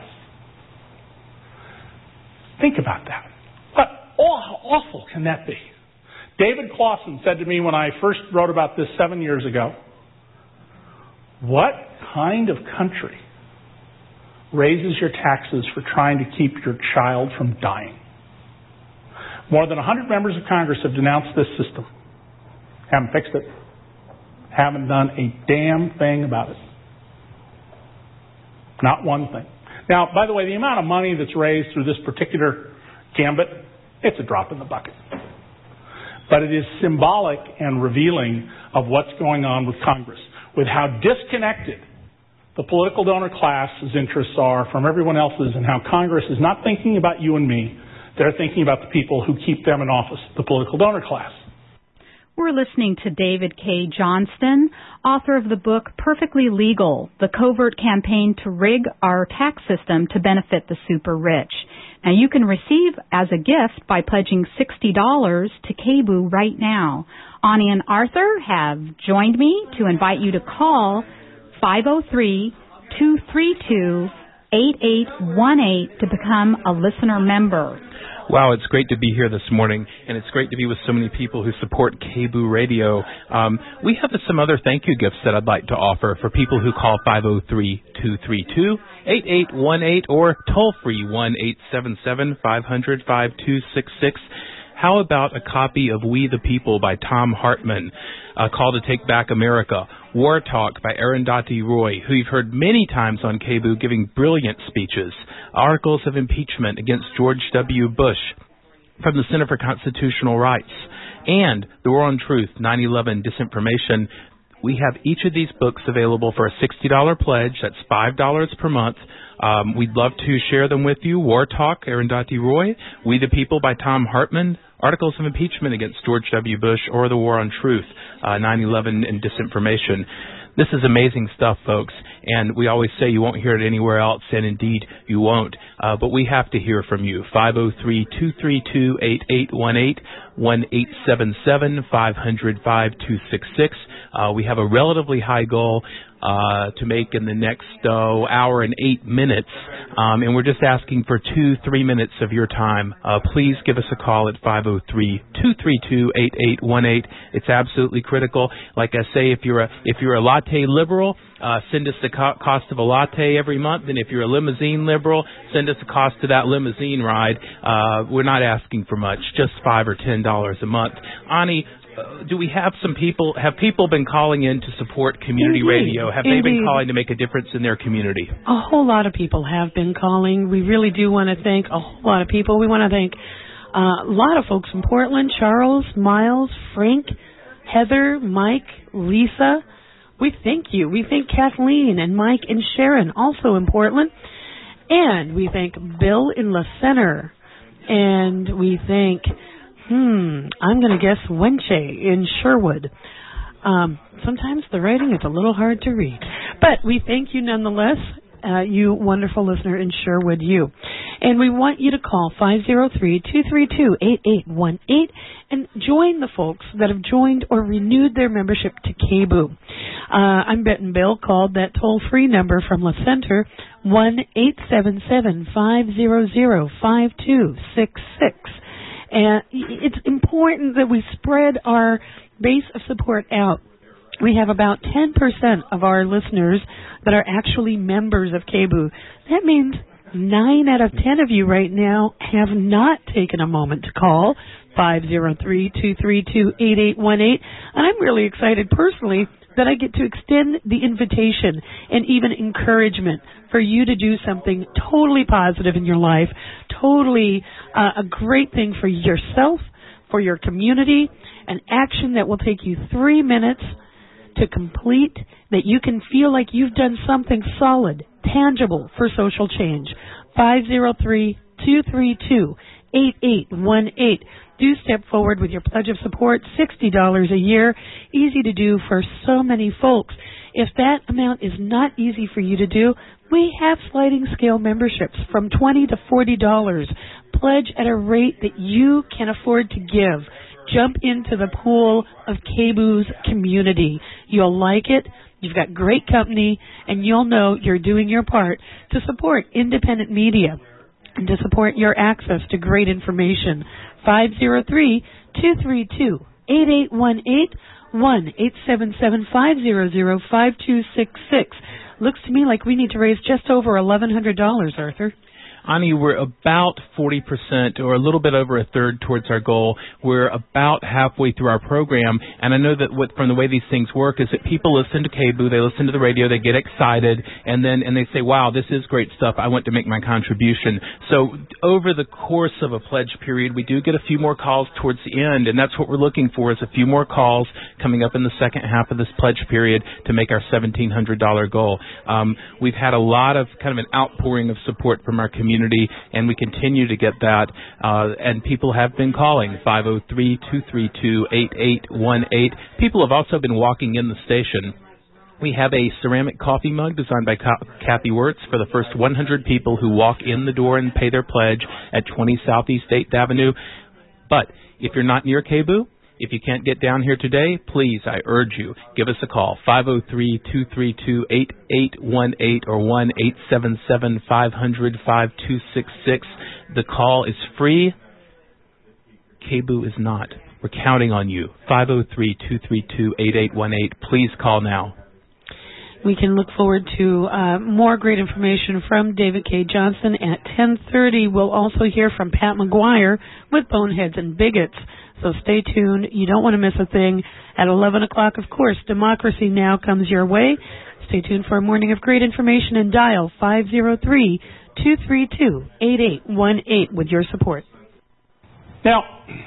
Think about that. What awful can that be? David Clausen said to me when I first wrote about this seven years ago, what kind of country raises your taxes for trying to keep your child from dying? More than one hundred members of Congress have denounced this system. Haven't fixed it. Haven't done a damn thing about it. Not one thing. Now, by the way, the amount of money that's raised through this particular gambit, it's a drop in the bucket. But it is symbolic and revealing of what's going on with Congress, with how disconnected the political donor class's interests are from everyone else's, and how Congress is not thinking about you and me. They're thinking about the people who keep them in office, the political donor class. We're listening to David Cay Johnston, author of the book Perfectly Legal, The Covert Campaign to Rig Our Tax System to Benefit the Super Rich. Now, you can receive as a gift by pledging sixty dollars to K B U right now. Ani and Arthur have joined me to invite you to call five oh three, two three two, eight eight one eight to become a listener member. Wow, it's great to be here this morning, and it's great to be with so many people who support K B O O Radio. Um, we have some other thank you gifts that I'd like to offer for people who call five oh three, two three two, eight eight one eight or toll-free one eight seven seven, five hundred, five two six six. How about a copy of We the People by Thom Hartmann, A Call to Take Back America, War Talk by Arundhati Roy, who you've heard many times on K B O O giving brilliant speeches, Articles of Impeachment against George W. Bush from the Center for Constitutional Rights, and The War on Truth, nine eleven Disinformation. We have each of these books available for a sixty dollars pledge. That's five dollars per month. Um, we'd love to share them with you. War Talk, Arundhati Roy, We the People by Thom Hartmann, Articles of Impeachment against George W. Bush, or The War on Truth, uh, nine eleven and Disinformation. This is amazing stuff, folks, and we always say you won't hear it anywhere else, and indeed you won't. Uh, but we have to hear from you. five oh three, two three two, eight eight one eight, one eight seven seven, five hundred, five two six six. Uh, we have a relatively high goal uh, to make in the next uh, hour and eight minutes, um, and we're just asking for two, three minutes of your time. Uh, please give us a call at five oh three, two three two, eight eight one eight. It's absolutely critical. Like I say, if you're a if you're a latte liberal, uh, send us the co- cost of a latte every month, and if you're a limousine liberal, send us the cost of that limousine ride. Uh, we're not asking for much, just five or ten dollars a month. Ani, Uh, do we have some people, have people been calling in to support community Indeed. radio? Have Indeed. they been calling to make a difference in their community? A whole lot of people have been calling. We really do want to thank a whole lot of people. We want to thank uh, a lot of folks in Portland, Charles, Miles, Frank, Heather, Mike, Lisa. We thank you. We thank Kathleen and Mike and Sharon, also in Portland. And we thank Bill in La Center. And we thank... Hmm, I'm going to guess Wenche in Sherwood. Um, sometimes the writing is a little hard to read. But we thank you nonetheless, uh, you wonderful listener in Sherwood, you. And we want you to call five oh three, two three two, eight eight one eight and join the folks that have joined or renewed their membership to K B O O. Uh, I'm betting Bill called that toll-free number from La Center, one eight seven seven, five hundred, five two six six. And it's important that we spread our base of support out. We have about ten percent of our listeners that are actually members of K B O O. That means nine out of ten of you right now have not taken a moment to call five oh three, two three two, eight eight one eight. And I'm really excited personally that I get to extend the invitation and even encouragement for you to do something totally positive in your life, totally uh, a great thing for yourself, for your community, an action that will take you three minutes to complete, that you can feel like you've done something solid, tangible for social change. five oh three, two three two, eight eight one eight. Do step forward with your pledge of support, sixty dollars a year, easy to do for so many folks. If that amount is not easy for you to do, we have sliding scale memberships from twenty to forty dollars. Pledge at a rate that you can afford to give. Jump into the pool of K B O O's community. You'll like it. You've got great company, and you'll know you're doing your part to support independent media and to support your access to great information. five oh three, two three two, eight eight one eight, one eight seven seven, five hundred, five two six six. Looks to me like we need to raise just over eleven hundred dollars, Arthur. Ani, we're about forty percent or a little bit over a third towards our goal. We're about halfway through our program, and I know that what, from the way these things work is that people listen to K B O O, they listen to the radio, they get excited, and then and they say, wow, this is great stuff, I want to make my contribution. So over the course of a pledge period, we do get a few more calls towards the end, and that's what we're looking for, is a few more calls coming up in the second half of this pledge period to make our seventeen hundred dollars goal. Um, we've had a lot of kind of an outpouring of support from our community, and we continue to get that, uh, and people have been calling five oh three, two three two, eight eight one eight. People have also been walking in the station. We have a ceramic coffee mug designed by Kathy Wirtz for the first one hundred people who walk in the door and pay their pledge at twenty Southeast eighth Avenue. But if you're not near K B O O, if you can't get down here today, please, I urge you, give us a call, five oh three, two three two, eight eight one eight or one eight seven seven, five hundred, five two six six. The call is free. K B U is not. We're counting on you. five oh three, two three two, eight eight one eight. Please call now. We can look forward to uh, more great information from David K. Johnston. At ten thirty, we'll also hear from Pat McGuire with Boneheads and Bigots. So stay tuned. You don't want to miss a thing. At eleven o'clock, of course, Democracy Now! Comes your way. Stay tuned for a morning of great information and dial five oh three, two three two, eight eight one eight with your support. Now,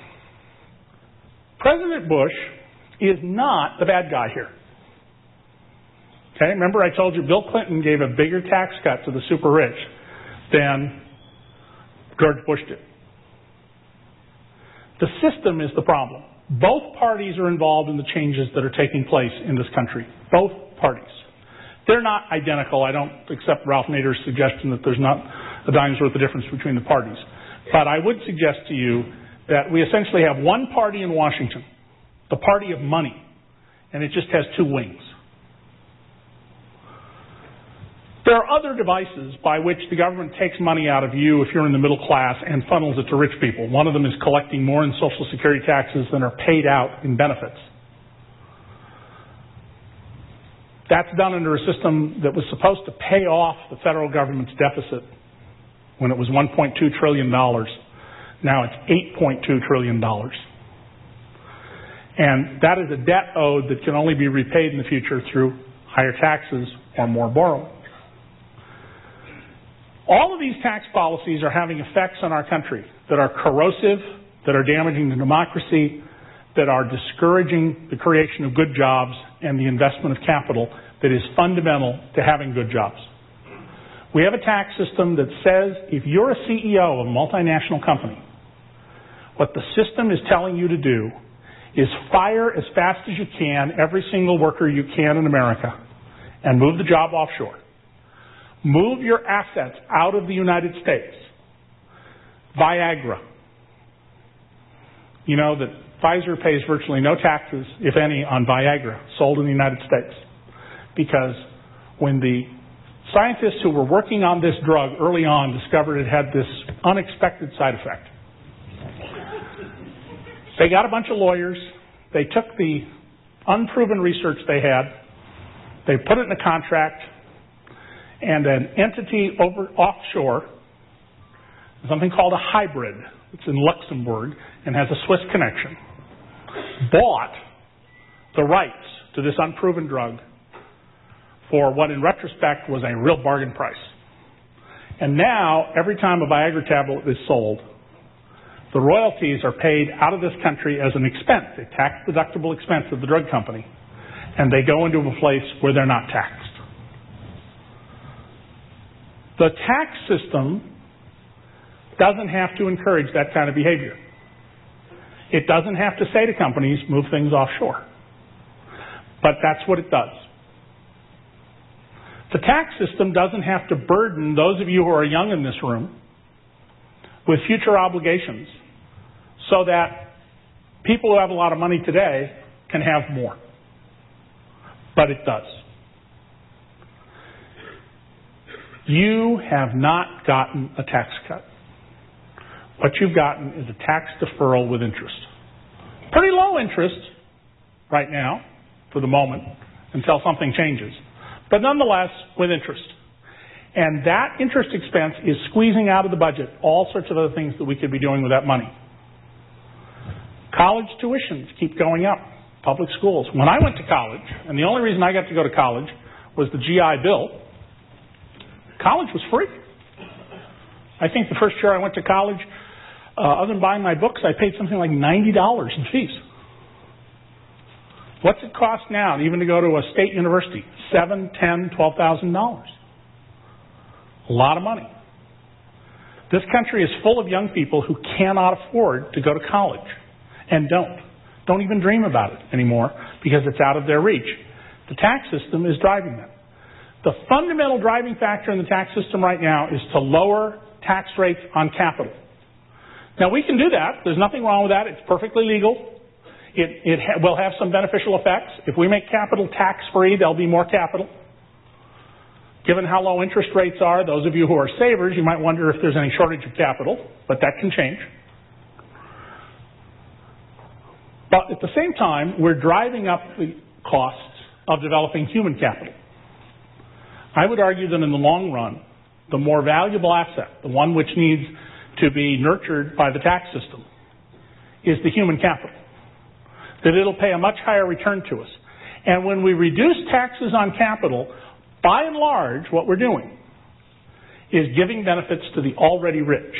President Bush is not the bad guy here. Okay, remember I told you Bill Clinton gave a bigger tax cut to the super rich than George Bush did. The system is the problem. Both parties are involved in the changes that are taking place in this country. Both parties. They're not identical. I don't accept Ralph Nader's suggestion that there's not a dime's worth of difference between the parties. But I would suggest to you that we essentially have one party in Washington, the party of money, and it just has two wings. There are other devices by which the government takes money out of you if you're in the middle class and funnels it to rich people. One of them is collecting more in Social Security taxes than are paid out in benefits. That's done under a system that was supposed to pay off the federal government's deficit when it was one point two trillion dollars. Now it's eight point two trillion dollars. And that is a debt owed that can only be repaid in the future through higher taxes or more borrowing. All of these tax policies are having effects on our country that are corrosive, that are damaging to democracy, that are discouraging the creation of good jobs and the investment of capital that is fundamental to having good jobs. We have a tax system that says if you're a C E O of a multinational company, what the system is telling you to do is fire as fast as you can every single worker you can in America and move the job offshore. Move your assets out of the United States. Viagra. You know that Pfizer pays virtually no taxes, if any, on Viagra sold in the United States. Because when the scientists who were working on this drug early on discovered it had this unexpected side effect, they got a bunch of lawyers, they took the unproven research they had, they put it in a contract, and an entity over offshore, something called a hybrid, it's in Luxembourg and has a Swiss connection, bought the rights to this unproven drug for what in retrospect was a real bargain price. And now, every time a Viagra tablet is sold, the royalties are paid out of this country as an expense, a tax-deductible expense of the drug company, and they go into a place where they're not taxed. The tax system doesn't have to encourage that kind of behavior. It doesn't have to say to companies, move things offshore. But that's what it does. The tax system doesn't have to burden those of you who are young in this room with future obligations so that people who have a lot of money today can have more. But it does. You have not gotten a tax cut. What you've gotten is a tax deferral with interest. Pretty low interest right now, for the moment, until something changes. But nonetheless, with interest. And that interest expense is squeezing out of the budget all sorts of other things that we could be doing with that money. College tuitions keep going up. Public schools. When I went to college, and the only reason I got to go to college was the G I Bill, college was free. I think the first year I went to college, uh, other than buying my books, I paid something like ninety dollars in fees. What's it cost now even to go to a state university? Seven, ten, twelve thousand dollars. A lot of money. This country is full of young people who cannot afford to go to college and don't. Don't even dream about it anymore because it's out of their reach. The tax system is driving them. The fundamental driving factor in the tax system right now is to lower tax rates on capital. Now, we can do that. There's nothing wrong with that. It's perfectly legal. It, it ha- will have some beneficial effects. If we make capital tax-free, there'll be more capital. Given how low interest rates are, those of you who are savers, you might wonder if there's any shortage of capital, but that can change. But at the same time, we're driving up the costs of developing human capital. I would argue that in the long run, the more valuable asset, the one which needs to be nurtured by the tax system, is the human capital. That it'll pay a much higher return to us. And when we reduce taxes on capital, by and large, what we're doing is giving benefits to the already rich.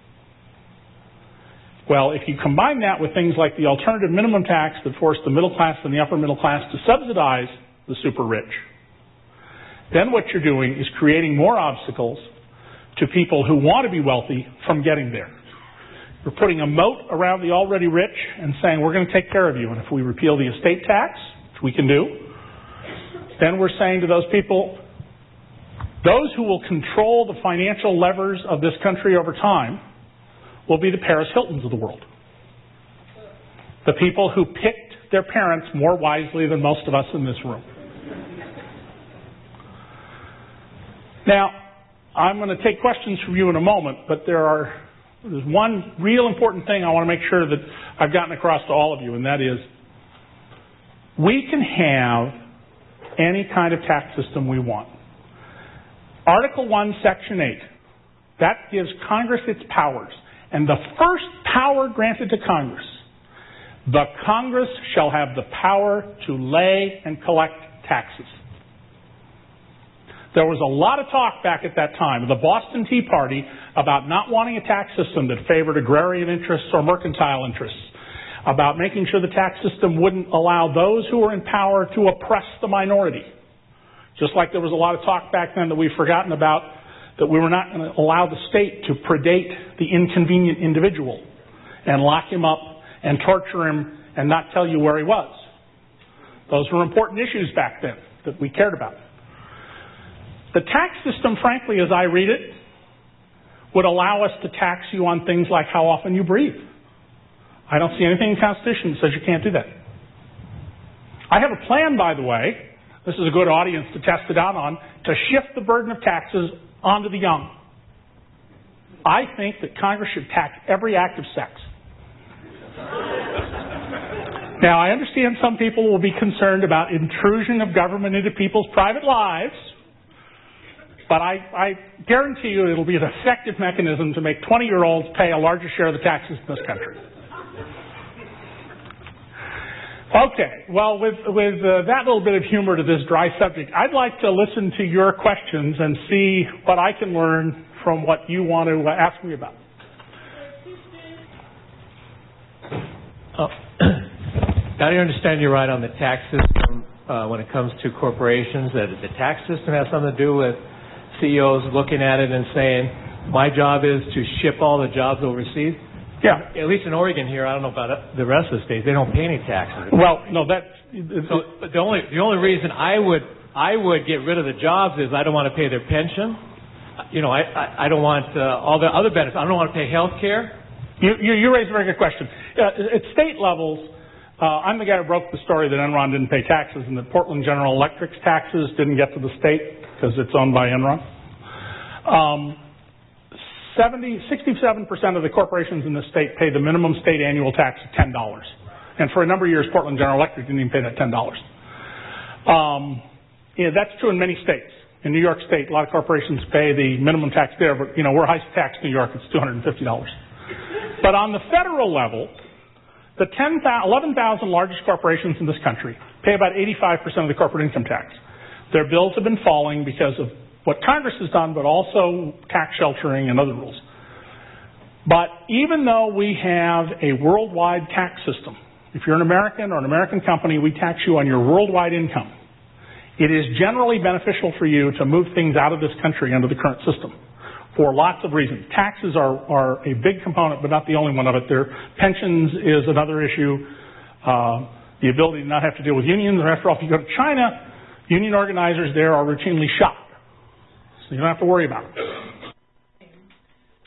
Well, if you combine that with things like the alternative minimum tax that forced the middle class and the upper middle class to subsidize the super rich, then what you're doing is creating more obstacles to people who want to be wealthy from getting there. You're putting a moat around the already rich and saying, we're going to take care of you. And if we repeal the estate tax, which we can do, then we're saying to those people, those who will control the financial levers of this country over time will be the Paris Hiltons of the world. The people who picked their parents more wisely than most of us in this room. Now, I'm going to take questions from you in a moment, but there are there's one real important thing I want to make sure that I've gotten across to all of you, and that is we can have any kind of tax system we want. Article one, Section eight, that gives Congress its powers. And the first power granted to Congress, the Congress shall have the power to lay and collect taxes. There was a lot of talk back at that time, the Boston Tea Party, about not wanting a tax system that favored agrarian interests or mercantile interests, about making sure the tax system wouldn't allow those who were in power to oppress the minority. Just like there was a lot of talk back then that we've forgotten about, that we were not going to allow the state to predate the inconvenient individual and lock him up and torture him and not tell you where he was. Those were important issues back then that we cared about. The tax system, frankly, as I read it, would allow us to tax you on things like how often you breathe. I don't see anything in the Constitution that says you can't do that. I have a plan, by the way, this is a good audience to test it out on, to shift the burden of taxes onto the young. I think that Congress should tax every act of sex. Now, I understand some people will be concerned about intrusion of government into people's private lives, but I, I guarantee you it'll be an effective mechanism to make twenty-year-olds pay a larger share of the taxes in this country. Okay, well, with, with uh, that little bit of humor to this dry subject, I'd like to listen to your questions and see what I can learn from what you want to uh, ask me about. Oh. Now, I understand you're right on the tax system uh, when it comes to corporations, that the tax system has something to do with C E Os looking at it and saying, my job is to ship all the jobs overseas. Yeah. At least in Oregon here, I don't know about the rest of the states, they don't pay any taxes. Well, no, that's... So, but the only the only reason I would I would get rid of the jobs is I don't want to pay their pension. You know, I I, I don't want uh, all the other benefits. I don't want to pay health care. You, you, you raise a very good question. Uh, at state levels, uh, I'm the guy who broke the story that Enron didn't pay taxes and that Portland General Electric's taxes didn't get to the state because it's owned by Enron. Um, seventy, sixty-seven percent of the corporations in the state pay the minimum state annual tax of ten dollars. And for a number of years, Portland General Electric didn't even pay that ten dollars. Um, yeah, that's true in many states. In New York State, a lot of corporations pay the minimum tax there, but, you know, we're high tax New York, it's two hundred fifty dollars. But on the federal level, the ten, eleven thousand largest corporations in this country pay about eighty-five percent of the corporate income tax. Their bills have been falling because of what Congress has done, but also tax sheltering and other rules. But even though we have a worldwide tax system, if you're an American or an American company, we tax you on your worldwide income. It is generally beneficial for you to move things out of this country under the current system for lots of reasons. Taxes are, are a big component, but not the only one of it. Their pensions is another issue. Uh, the ability to not have to deal with unions. And after all, if you go to China, union organizers there are routinely shot. So you don't have to worry about it.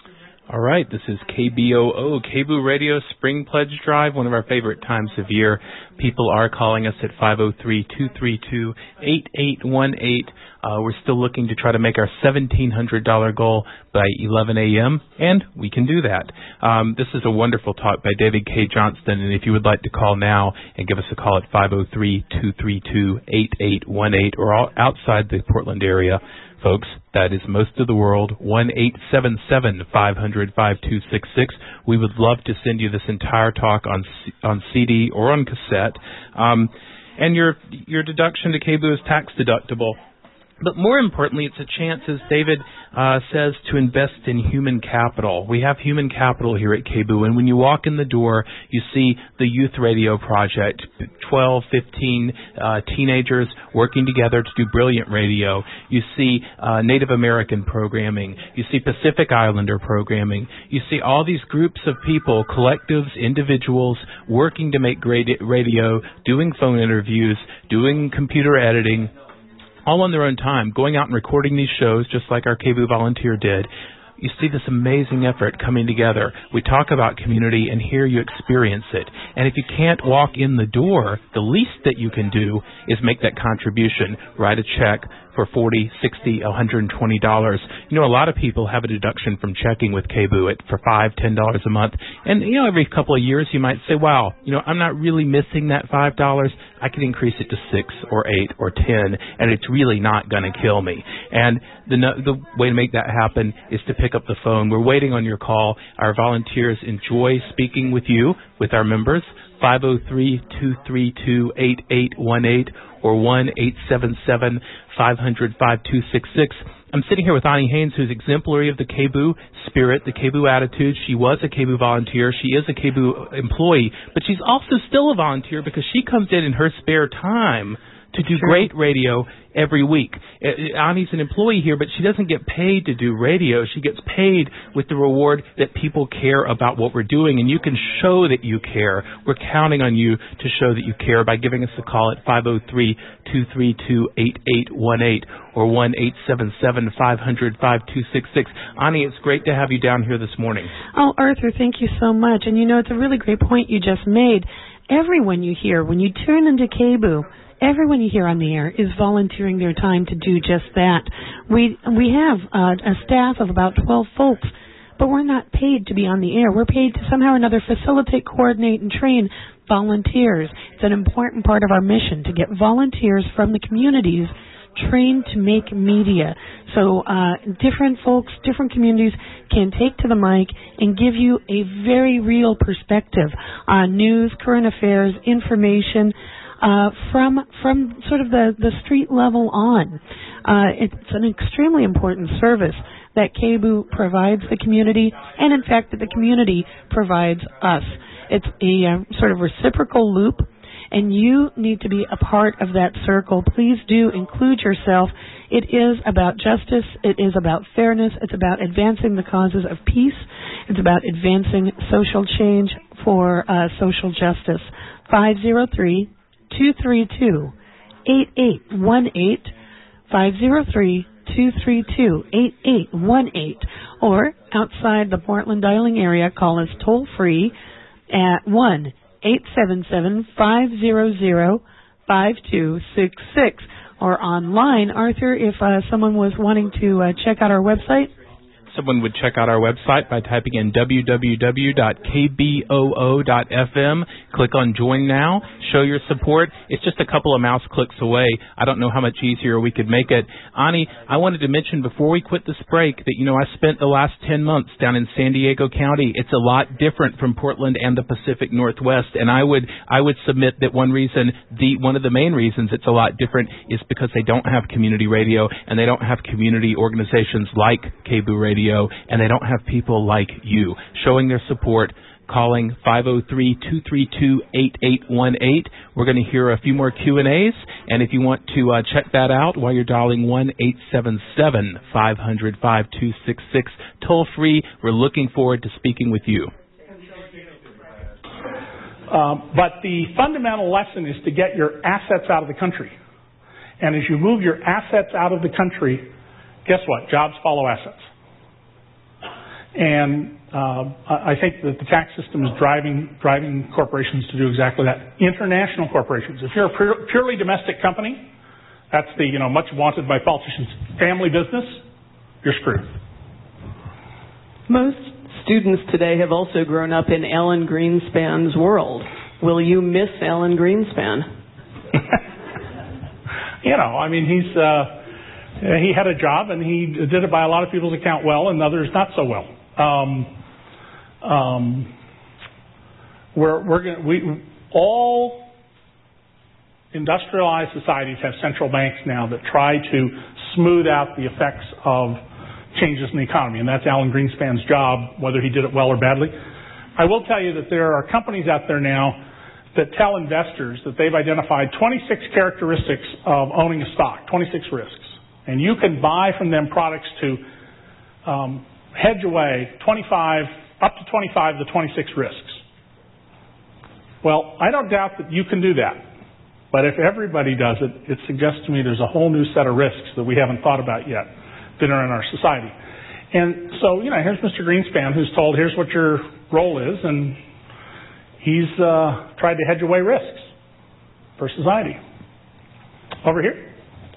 All right, this is K B O O, K B O O Radio Spring Pledge Drive, one of our favorite times of year. People are calling us at five oh three, two three two, eight eight one eight. Uh, we're still looking to try to make our seventeen hundred dollars goal by eleven a.m., and we can do that. Um, this is a wonderful talk by David K. Johnston, and if you would like to call now and give us a call at five oh three, two three two, eight eight one eight or all outside the Portland area, folks, that is most of the world, one eight seven seven, five hundred, five two six six. We would love to send you this entire talk on C- on C D or on cassette. Um, and your your deduction to K B O O is tax deductible. But more importantly, it's a chance, as David uh, says, to invest in human capital. We have human capital here at K B O O, and when you walk in the door, you see the Youth Radio Project, twelve, fifteen uh, teenagers working together to do brilliant radio. You see uh, Native American programming. You see Pacific Islander programming. You see all these groups of people, collectives, individuals, working to make great radio, doing phone interviews, doing computer editing, all on their own time, going out and recording these shows just like our K B O O volunteer did. You see this amazing effort coming together. We talk about community, and here you experience it. And if you can't walk in the door, the least that you can do is make that contribution. Write a check for forty dollars, sixty dollars, one hundred twenty dollars. You know, a lot of people have a deduction from checking with K B O O for five dollars, ten dollars a month. And, you know, every couple of years you might say, wow, you know, I'm not really missing that five dollars. I could increase it to six or eight or ten, and it's really not going to kill me. And the the way to make that happen is to pick up the phone. We're waiting on your call. Our volunteers enjoy speaking with you, with our members. five oh three, two three two, eight eight one eight or one eight seven seven, five hundred, five two six six. I'm sitting here with Ani Haynes, who's exemplary of the K B O O spirit, the K B O O attitude. She was a K B O O volunteer. She is a K B O O employee, but she's also still a volunteer because she comes in in her spare time to do great radio every week. Ani's an employee here, but she doesn't get paid to do radio. She gets paid with the reward that people care about what we're doing, and you can show that you care. We're counting on you to show that you care by giving us a call at five oh three, two three two, eight eight one eight or one eight seven seven, five hundred, five two six six. Ani, it's great to have you down here this morning. Oh, Arthur, thank you so much. And you know, it's a really great point you just made. Everyone you hear, when you tune into K B O O, everyone you hear on the air is volunteering their time to do just that. We we have uh, a staff of about twelve folks, but we're not paid to be on the air. We're paid to somehow or another facilitate, coordinate, and train volunteers. It's an important part of our mission to get volunteers from the communities trained to make media. So uh, different folks, different communities can take to the mic and give you a very real perspective on news, current affairs, information, Uh, from from sort of the, the street level on. Uh, it's an extremely important service that K B O O provides the community, and in fact that the community provides us. It's a uh, sort of reciprocal loop, and you need to be a part of that circle. Please do include yourself. It is about justice. It is about fairness. It's about advancing the causes of peace. It's about advancing social change for uh, social justice. five oh three, two three two, eight eight one eight, five oh three, two three two, eight eight one eight, or outside the Portland dialing area, call us toll free at one eight seven seven, five hundred, five two six six, or online. Arthur, if uh, someone was wanting to uh, check out our website, someone would check out our website by typing in w w w dot k b o o dot f m. Click on Join Now. Show your support. It's just a couple of mouse clicks away. I don't know how much easier we could make it. Ani, I wanted to mention before we quit this break that, you know, I spent the last ten months down in San Diego County. It's a lot different from Portland and the Pacific Northwest, and I would I would submit that one reason, the one of the main reasons it's a lot different is because they don't have community radio, and they don't have community organizations like K B O O Radio, and they don't have people like you showing their support, calling five oh three, two three two, eight eight one eight. We're going to hear a few more Q and A's, and if you want to uh, check that out while you're dialing one eight seven seven, five hundred, five two six six, toll free. We're looking forward to speaking with you. Um, but the fundamental lesson is to get your assets out of the country. And as you move your assets out of the country, guess what? Jobs follow assets. And uh, I think that the tax system is driving driving corporations to do exactly that. International corporations. If you're a pure, purely domestic company, that's the, you know, much wanted by politicians, family business, you're screwed. Most students today have also grown up in Alan Greenspan's world. Will you miss Alan Greenspan? You know, I mean, he's uh, he had a job and he did it by a lot of people's account well, and others not so well. Um, um, we're we're gonna, we all industrialized societies have central banks now that try to smooth out the effects of changes in the economy, and that's Alan Greenspan's job, whether he did it well or badly. I will tell you that there are companies out there now that tell investors that they've identified twenty-six characteristics of owning a stock, twenty-six risks, and you can buy from them products to um, hedge away twenty-five, up to twenty-five of the twenty-six risks. Well, I don't doubt that you can do that. But if everybody does it, it suggests to me there's a whole new set of risks that we haven't thought about yet that are in our society. And so, you know, here's Mister Greenspan who's told, here's what your role is, and he's uh, tried to hedge away risks for society. Over here.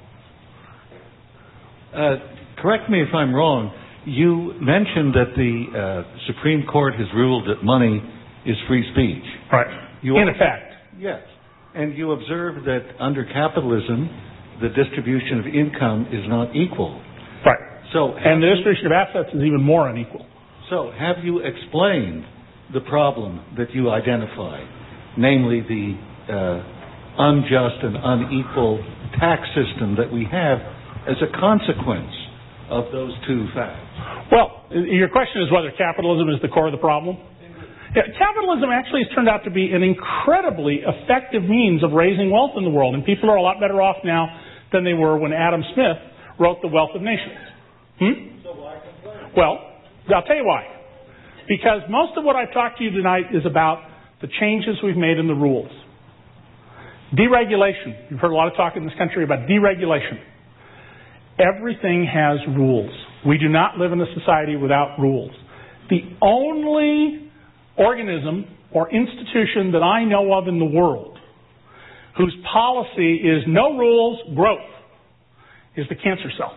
Uh, correct me if I'm wrong. You mentioned that the uh, Supreme Court has ruled that money is free speech. Right. You in also, effect. Yes. And you observe that under capitalism, the distribution of income is not equal. Right. So, and the distribution of assets is even more unequal. So have you explained the problem that you identify, namely the uh, unjust and unequal tax system that we have as a consequence of those two facts? Well, your question is whether capitalism is the core of the problem? Yeah, capitalism actually has turned out to be an incredibly effective means of raising wealth in the world, and people are a lot better off now than they were when Adam Smith wrote The Wealth of Nations. Hmm? So why complain? Well, I'll tell you why. Because most of what I've talked to you tonight is about the changes we've made in the rules. Deregulation. You've heard a lot of talk in this country about deregulation. Everything has rules. We do not live in a society without rules. The only organism or institution that I know of in the world whose policy is no rules, growth, is the cancer cell.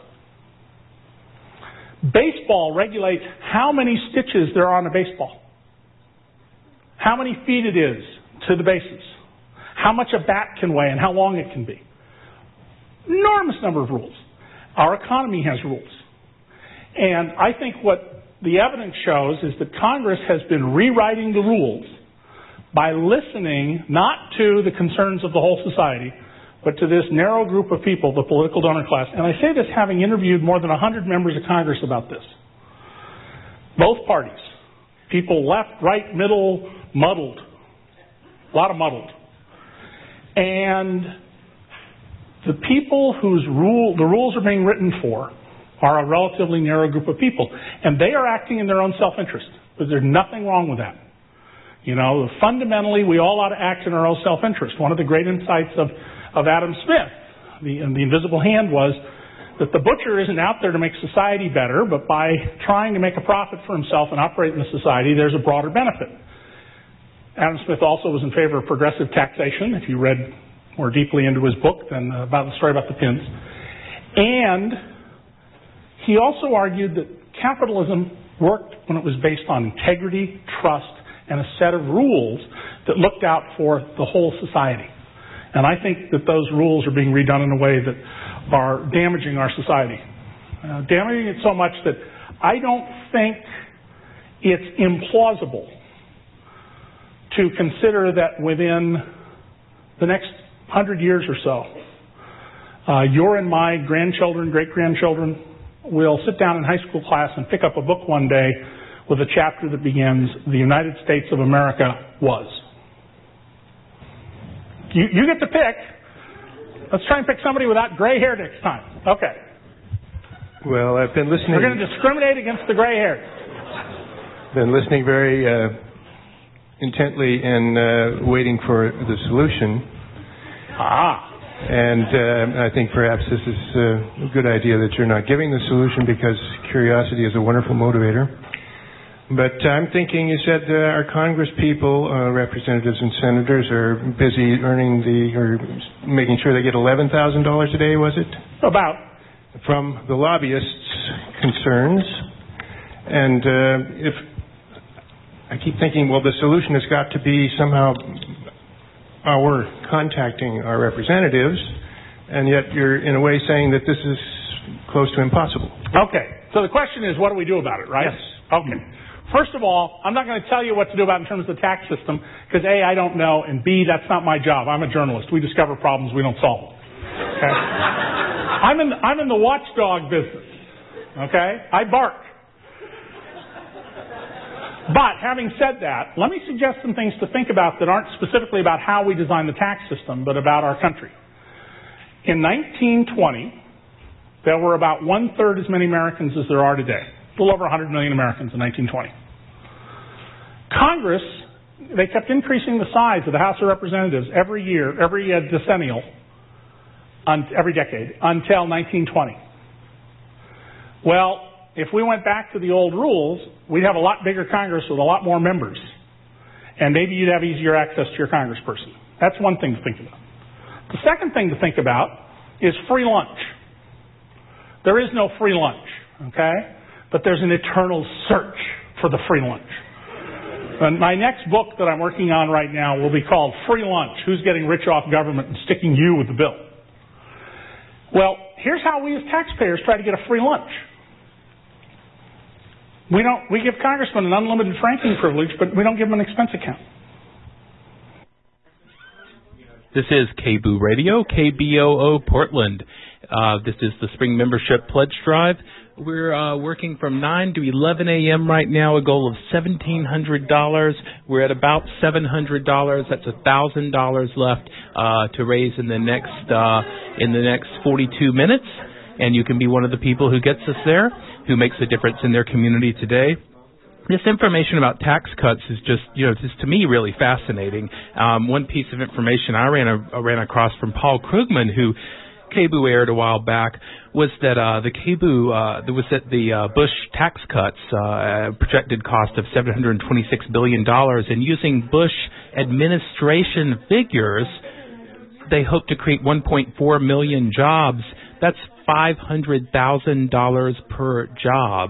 Baseball regulates how many stitches there are on a baseball, how many feet it is to the bases, how much a bat can weigh and how long it can be. Enormous number of rules. Our economy has rules. And I think what the evidence shows is that Congress has been rewriting the rules by listening not to the concerns of the whole society, but to this narrow group of people, the political donor class. And I say this having interviewed more than one hundred members of Congress about this. Both parties. People left, right, middle, muddled. A lot of muddled. And the people whose rule, the rules are being written for are a relatively narrow group of people. And they are acting in their own self-interest. But there's nothing wrong with that. You know, fundamentally, we all ought to act in our own self-interest. One of the great insights of, of Adam Smith, the, and the invisible hand, was that the butcher isn't out there to make society better, but by trying to make a profit for himself and operate in the society, there's a broader benefit. Adam Smith also was in favor of progressive taxation, if you read more deeply into his book than uh, about the story about the pins. And he also argued that capitalism worked when it was based on integrity, trust, and a set of rules that looked out for the whole society. And I think that those rules are being redone in a way that are damaging our society. Uh, damaging it so much that I don't think it's implausible to consider that within the next hundred years or so, uh, your and my grandchildren, great-grandchildren will sit down in high school class and pick up a book one day with a chapter that begins, "The United States of America was." You, you get to pick. Let's try and pick somebody without gray hair next time. Okay. Well, I've been listening. We're going to discriminate against the gray hair. Been listening very uh, intently and uh, waiting for the solution. Ah. And uh, I think perhaps this is uh, a good idea that you're not giving the solution, because curiosity is a wonderful motivator. But I'm thinking you said uh, our Congress people, uh, representatives and senators, are busy earning the, or making sure they get eleven thousand dollars a day, was it? About. From the lobbyists' concerns. And uh, if I keep thinking, well, the solution has got to be somehow our contacting our representatives, and yet you're in a way saying that this is close to impossible. Okay. So the question is, what do we do about it, right? Yes. Okay. First of all, I'm not going to tell you what to do about it in terms of the tax system, because A, I don't know, and B, that's not my job. I'm a journalist. We discover problems, we don't solve them. Okay? I'm in I'm in the watchdog business. Okay? I bark. But having said that, let me suggest some things to think about that aren't specifically about how we design the tax system, but about our country. In nineteen twenty, there were about one-third as many Americans as there are today. A little over one hundred million Americans in nineteen twenty. Congress, they kept increasing the size of the House of Representatives every year, every uh, decennial, un, every decade, until nineteen twenty. Well, if we went back to the old rules, we'd have a lot bigger Congress with a lot more members. And maybe you'd have easier access to your congressperson. That's one thing to think about. The second thing to think about is free lunch. There is no free lunch, okay? But there's an eternal search for the free lunch. And my next book that I'm working on right now will be called Free Lunch, Who's Getting Rich Off Government and Sticking You with the Bill. Well, here's how we as taxpayers try to get a free lunch. We don't. We give congressmen an unlimited franking privilege, but we don't give them an expense account. This is K B O O Radio, K B O O Portland. Uh, this is the Spring Membership Pledge Drive. We're uh, working from nine to eleven a.m. right now, a goal of seventeen hundred dollars. We're at about seven hundred dollars. That's one thousand dollars left uh, to raise in the next uh, in the next forty-two minutes. And you can be one of the people who gets us there, who makes a difference in their community today. This information about tax cuts is just, you know, just to me really fascinating. Um, one piece of information I ran a, I ran across from Paul Krugman, who K B O O aired a while back, was that uh, the K B O O uh, there was that the uh, Bush tax cuts uh, projected cost of seven hundred twenty-six billion dollars, and using Bush administration figures, they hope to create one point four million jobs. That's five hundred thousand dollars per job.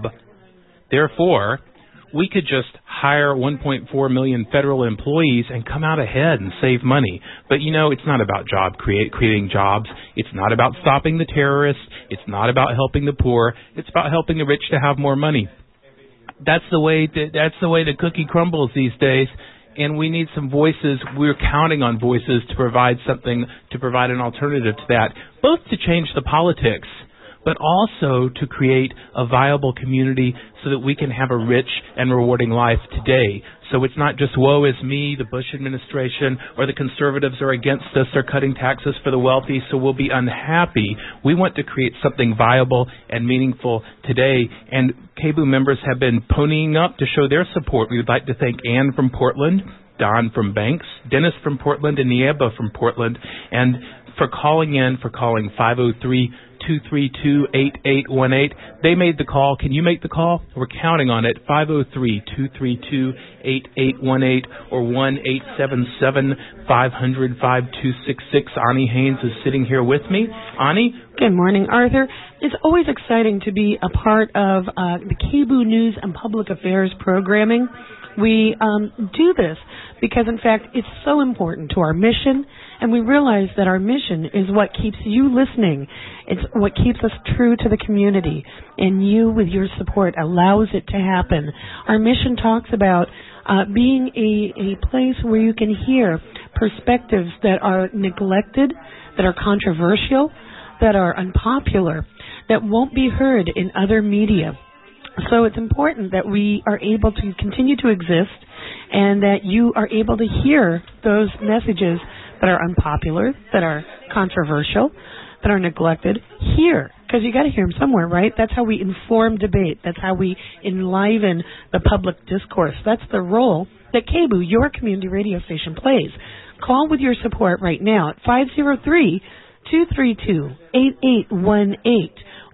Therefore, we could just hire one point four million federal employees and come out ahead and save money. But, you know, it's not about job create, creating jobs. It's not about stopping the terrorists. It's not about helping the poor. It's about helping the rich to have more money. That's the way to, that's the way the cookie crumbles these days. And we need some voices. We're counting on voices to provide something, to provide an alternative to that, both to change the politics, but also to create a viable community so that we can have a rich and rewarding life today. So it's not just woe is me, the Bush administration, or the conservatives are against us, they're cutting taxes for the wealthy, so we'll be unhappy. We want to create something viable and meaningful today. And K B O O members have been ponying up to show their support. We would like to thank Ann from Portland, Don from Banks, Dennis from Portland, and Nieba from Portland, and for calling in, for calling five oh three, two three two, eight eight one eight. They made the call. Can you make the call? We're counting on it. five oh three, two three two, eight eight one eight or one eight seven seven, five hundred, five two six six. Ani Haynes is sitting here with me. Ani? Good morning, Arthur. It's always exciting to be a part of uh, the K B O O News and Public Affairs programming. We um, do this because, in fact, it's so important to our mission, and we realize that our mission is what keeps you listening. It's what keeps us true to the community, and you, with your support, allows it to happen. Our mission talks about uh, being a, a place where you can hear perspectives that are neglected, that are controversial, that are unpopular, that won't be heard in other media. So it's important that we are able to continue to exist and that you are able to hear those messages that are unpopular, that are controversial, that are neglected here. Because you got to hear them somewhere, right? That's how we inform debate. That's how we enliven the public discourse. That's the role that K B O O, your community radio station, plays. Call with your support right now at five oh three, two three two, eight eight one eight.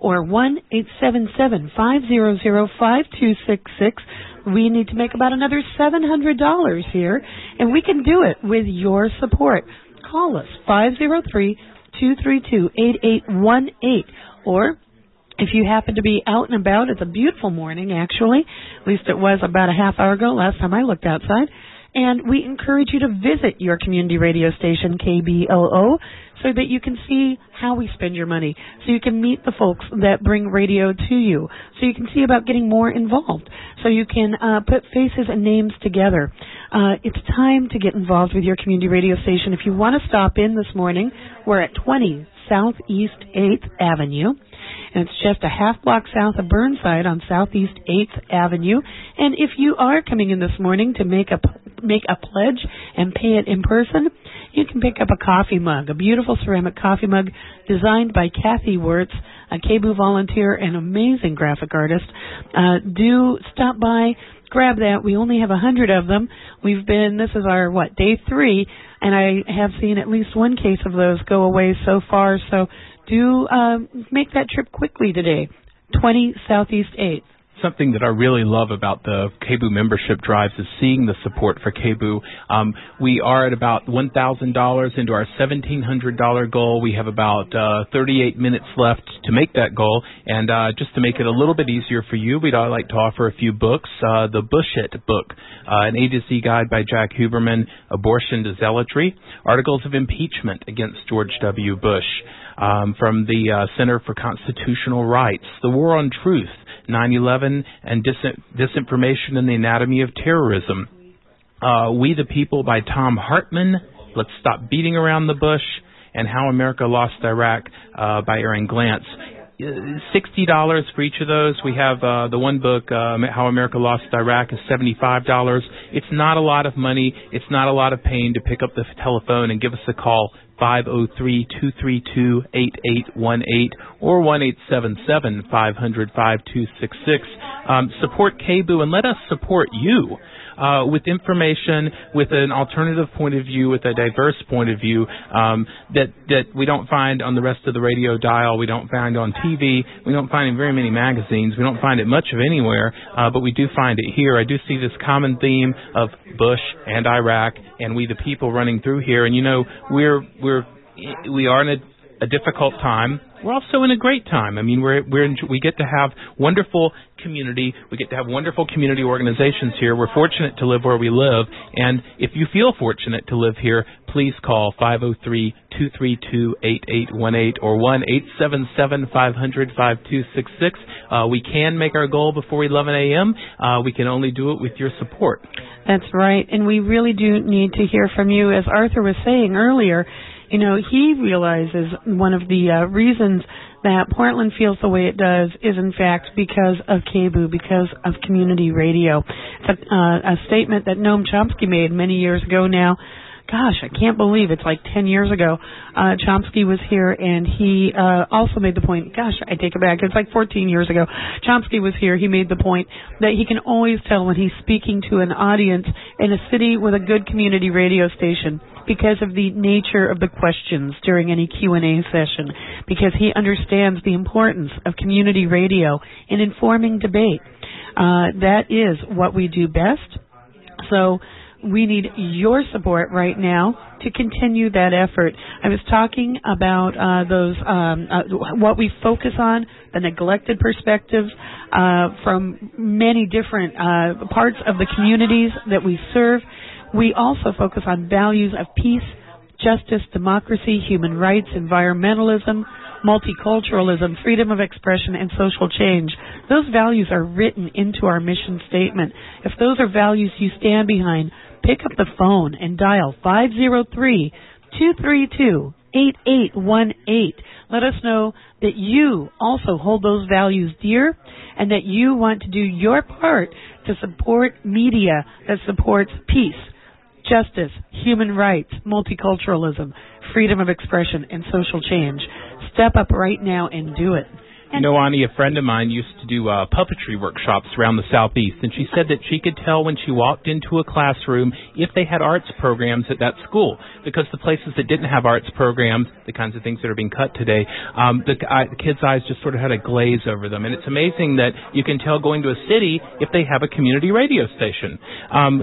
or one eight seven seven, five hundred, five two six six. We need to make about another seven hundred dollars here, and we can do it with your support. Call us, five oh three, two three two, eight eight one eight, or if you happen to be out and about, it's a beautiful morning, actually. At least it was about a half hour ago, last time I looked outside. And we encourage you to visit your community radio station, K B O O, so that you can see how we spend your money, so you can meet the folks that bring radio to you, so you can see about getting more involved, so you can uh, put faces and names together. Uh, it's time to get involved with your community radio station. If you want to stop in this morning, we're at twenty Southeast eighth Avenue. And it's just a half block south of Burnside on Southeast eighth Avenue. And if you are coming in this morning to make a make a pledge and pay it in person, you can pick up a coffee mug, a beautiful ceramic coffee mug designed by Kathy Wirtz, a K B O O volunteer and amazing graphic artist. Uh, do stop by, grab that. We only have a hundred of them. We've been, this is our, what, day three, and I have seen at least one case of those go away so far, so do uh, make that trip quickly today. twenty Southeast eighth. Something that I really love about the K B O O membership drives is seeing the support for K B O O. Um, we are at about one thousand dollars into our seventeen hundred dollars goal. We have about uh, thirty-eight minutes left to make that goal. And uh, just to make it a little bit easier for you, we'd like to offer a few books. Uh, the Bush It book, uh, an A to Z guide by Jack Huberman, Abortion to Zealotry, Articles of Impeachment against George W. Bush. Um, from the uh, Center for Constitutional Rights, The War on Truth, nine eleven and dis- Disinformation and the Anatomy of Terrorism, uh, We the People by Tom Hartman, Let's Stop Beating Around the Bush, and How America Lost Iraq uh, by Aaron Glantz. sixty dollars for each of those. We have uh, the one book, uh, How America Lost Iraq, is seventy-five dollars. It's not a lot of money. It's not a lot of pain to pick up the telephone and give us a call, five oh three, two three two, eight eight one eight or one eight seven seven, five hundred, five two six six. Um, support K B O O and let us support you. Uh, with information, with an alternative point of view, with a diverse point of view um, that that we don't find on the rest of the radio dial, we don't find on T V, we don't find in very many magazines, we don't find it much of anywhere, uh, but we do find it here. I do see this common theme of Bush and Iraq and We the People running through here, and you know we're we're we are in a, a difficult time. We're also in a great time. I mean, we're, we're in, we get to have wonderful community. We get to have wonderful community organizations here. We're fortunate to live where we live. And if you feel fortunate to live here, please call five oh three, two three two, eight eight one eight or one eight seven seven, five hundred, five two six six. Uh, we can make our goal before eleven a.m. Uh, we can only do it with your support. That's right. And we really do need to hear from you. As Arthur was saying earlier, you know, he realizes one of the uh, reasons that Portland feels the way it does is, in fact, because of K B O O, because of community radio. It's a, uh, a statement that Noam Chomsky made many years ago now. Gosh, I can't believe it's like ten years ago. Uh, Chomsky was here, and he uh, also made the point, gosh, I take it back, it's like fourteen years ago. Chomsky was here, he made the point that he can always tell when he's speaking to an audience in a city with a good community radio station because of the nature of the questions during any Q and A session, because he understands the importance of community radio in informing debate. Uh, that is what we do best. So we need your support right now to continue that effort. I was talking about uh, those, um, uh, what we focus on, the neglected perspectives uh, from many different uh, parts of the communities that we serve. We also focus on values of peace, justice, democracy, human rights, environmentalism, multiculturalism, freedom of expression, and social change. Those values are written into our mission statement. If those are values you stand behind, pick up the phone and dial five oh three, two three two, eight eight one eight. Let us know that you also hold those values dear and that you want to do your part to support media that supports peace, justice, human rights, multiculturalism, freedom of expression, and social change. Step up right now and do it. You know, Ani, a friend of mine used to do uh, puppetry workshops around the Southeast, and she said that she could tell when she walked into a classroom if they had arts programs at that school, because the places that didn't have arts programs, the kinds of things that are being cut today, um, the, uh, the kids' eyes just sort of had a glaze over them. And it's amazing that you can tell going to a city if they have a community radio station. Um,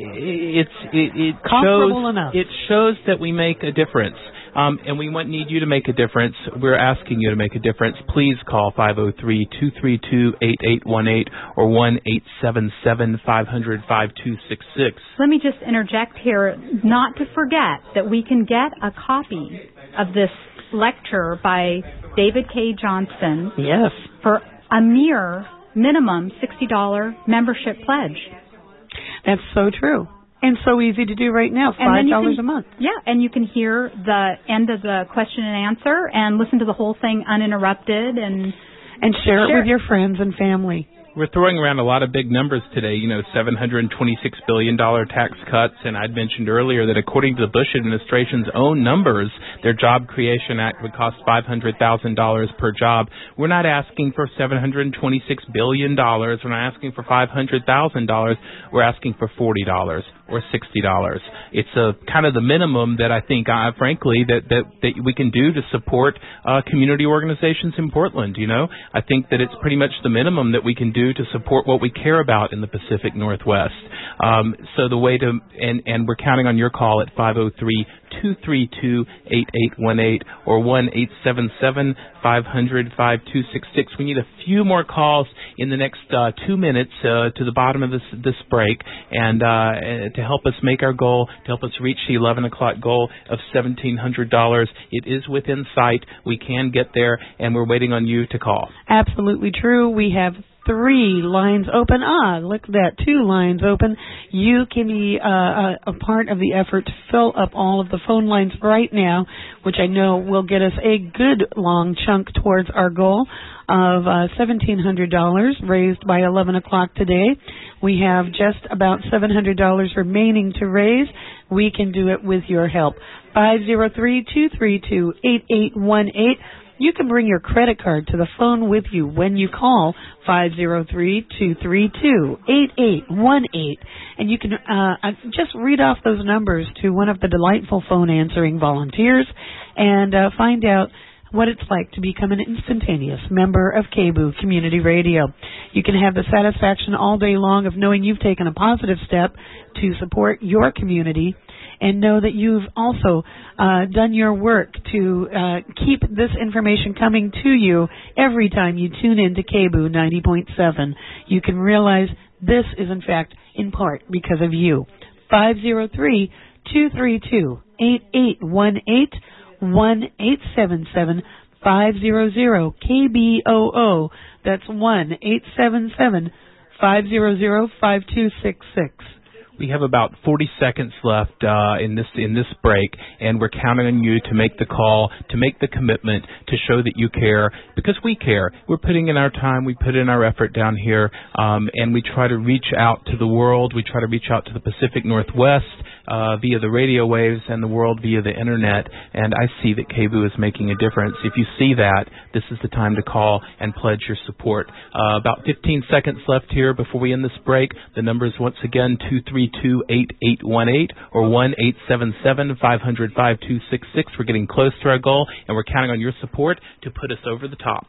it's it, it shows enough. It shows that we make a difference. Um, and we want, need you to make a difference. We're asking you to make a difference. Please call five oh three, two three two, eight eight one eight or one eight seven seven, five hundred, five two six six. Let me just interject here, not to forget that we can get a copy of this lecture by David K. Johnston. Yes. For a mere minimum sixty dollars membership pledge. That's so true. And so easy to do right now, five dollars a month. Yeah, and you can hear the end of the question and answer and listen to the whole thing uninterrupted and and share, share it with your friends and family. We're throwing around a lot of big numbers today, you know, seven hundred twenty-six billion dollars tax cuts, and I'd mentioned earlier that according to the Bush administration's own numbers, their Job Creation Act would cost five hundred thousand dollars per job. We're not asking for seven hundred twenty-six billion dollars. We're not asking for five hundred thousand dollars. We're asking for forty dollars or sixty dollars. It's a kind of the minimum that I think, uh, frankly, that, that, that we can do to support uh, community organizations in Portland, you know. I think that it's pretty much the minimum that we can do to support what we care about in the Pacific Northwest. Um, so the way to, and, and we're counting on your call at five oh three, two three two, eight eight one eight or one eight seven seven, five hundred, five two six six. We need a few more calls in the next uh, two minutes uh, to the bottom of this this break, and uh, to help us make our goal, to help us reach the eleven o'clock goal of seventeen hundred dollars. It is within sight. We can get there, and we're waiting on you to call. Absolutely true. We have three lines open. Ah, look at that, two lines open. You can be uh, a, a part of the effort to fill up all of the phone lines right now, which I know will get us a good long chunk towards our goal of uh, seventeen hundred dollars raised by eleven o'clock today. We have just about seven hundred dollars remaining to raise. We can do it with your help. five oh three, two three two, eight eight one eight. You can bring your credit card to the phone with you when you call five oh three, two three two, eight eight one eight. And you can uh, just read off those numbers to one of the delightful phone answering volunteers and uh, find out what it's like to become an instantaneous member of K B O O Community Radio. You can have the satisfaction all day long of knowing you've taken a positive step to support your community, and know that you've also uh, done your work to uh, keep this information coming to you every time you tune in to K B O O ninety point seven. You can realize this is, in fact, in part because of you. five oh three, two three two, eight eight one eight, one eight seven seven, five hundred, K B O O. That's one eight seven seven, five hundred, five two six six. We have about forty seconds left uh, in this in this break, and we're counting on you to make the call, to make the commitment, to show that you care, because we care. We're putting in our time, we put in our effort down here, um, and we try to reach out to the world. We try to reach out to the Pacific Northwest uh, via the radio waves and the world via the Internet, and I see that K B O O is making a difference. If you see that, this is the time to call and pledge your support. Uh, about fifteen seconds left here before we end this break. The number is once again two three two, eight eight one eight or one eight seven seven, five hundred, five two six six. We're getting close to our goal, and we're counting on your support to put us over the top.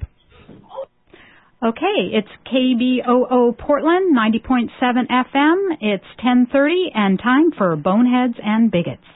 Okay, it's K B O O Portland, ninety point seven F M. It's ten thirty and time for Boneheads and Bigots.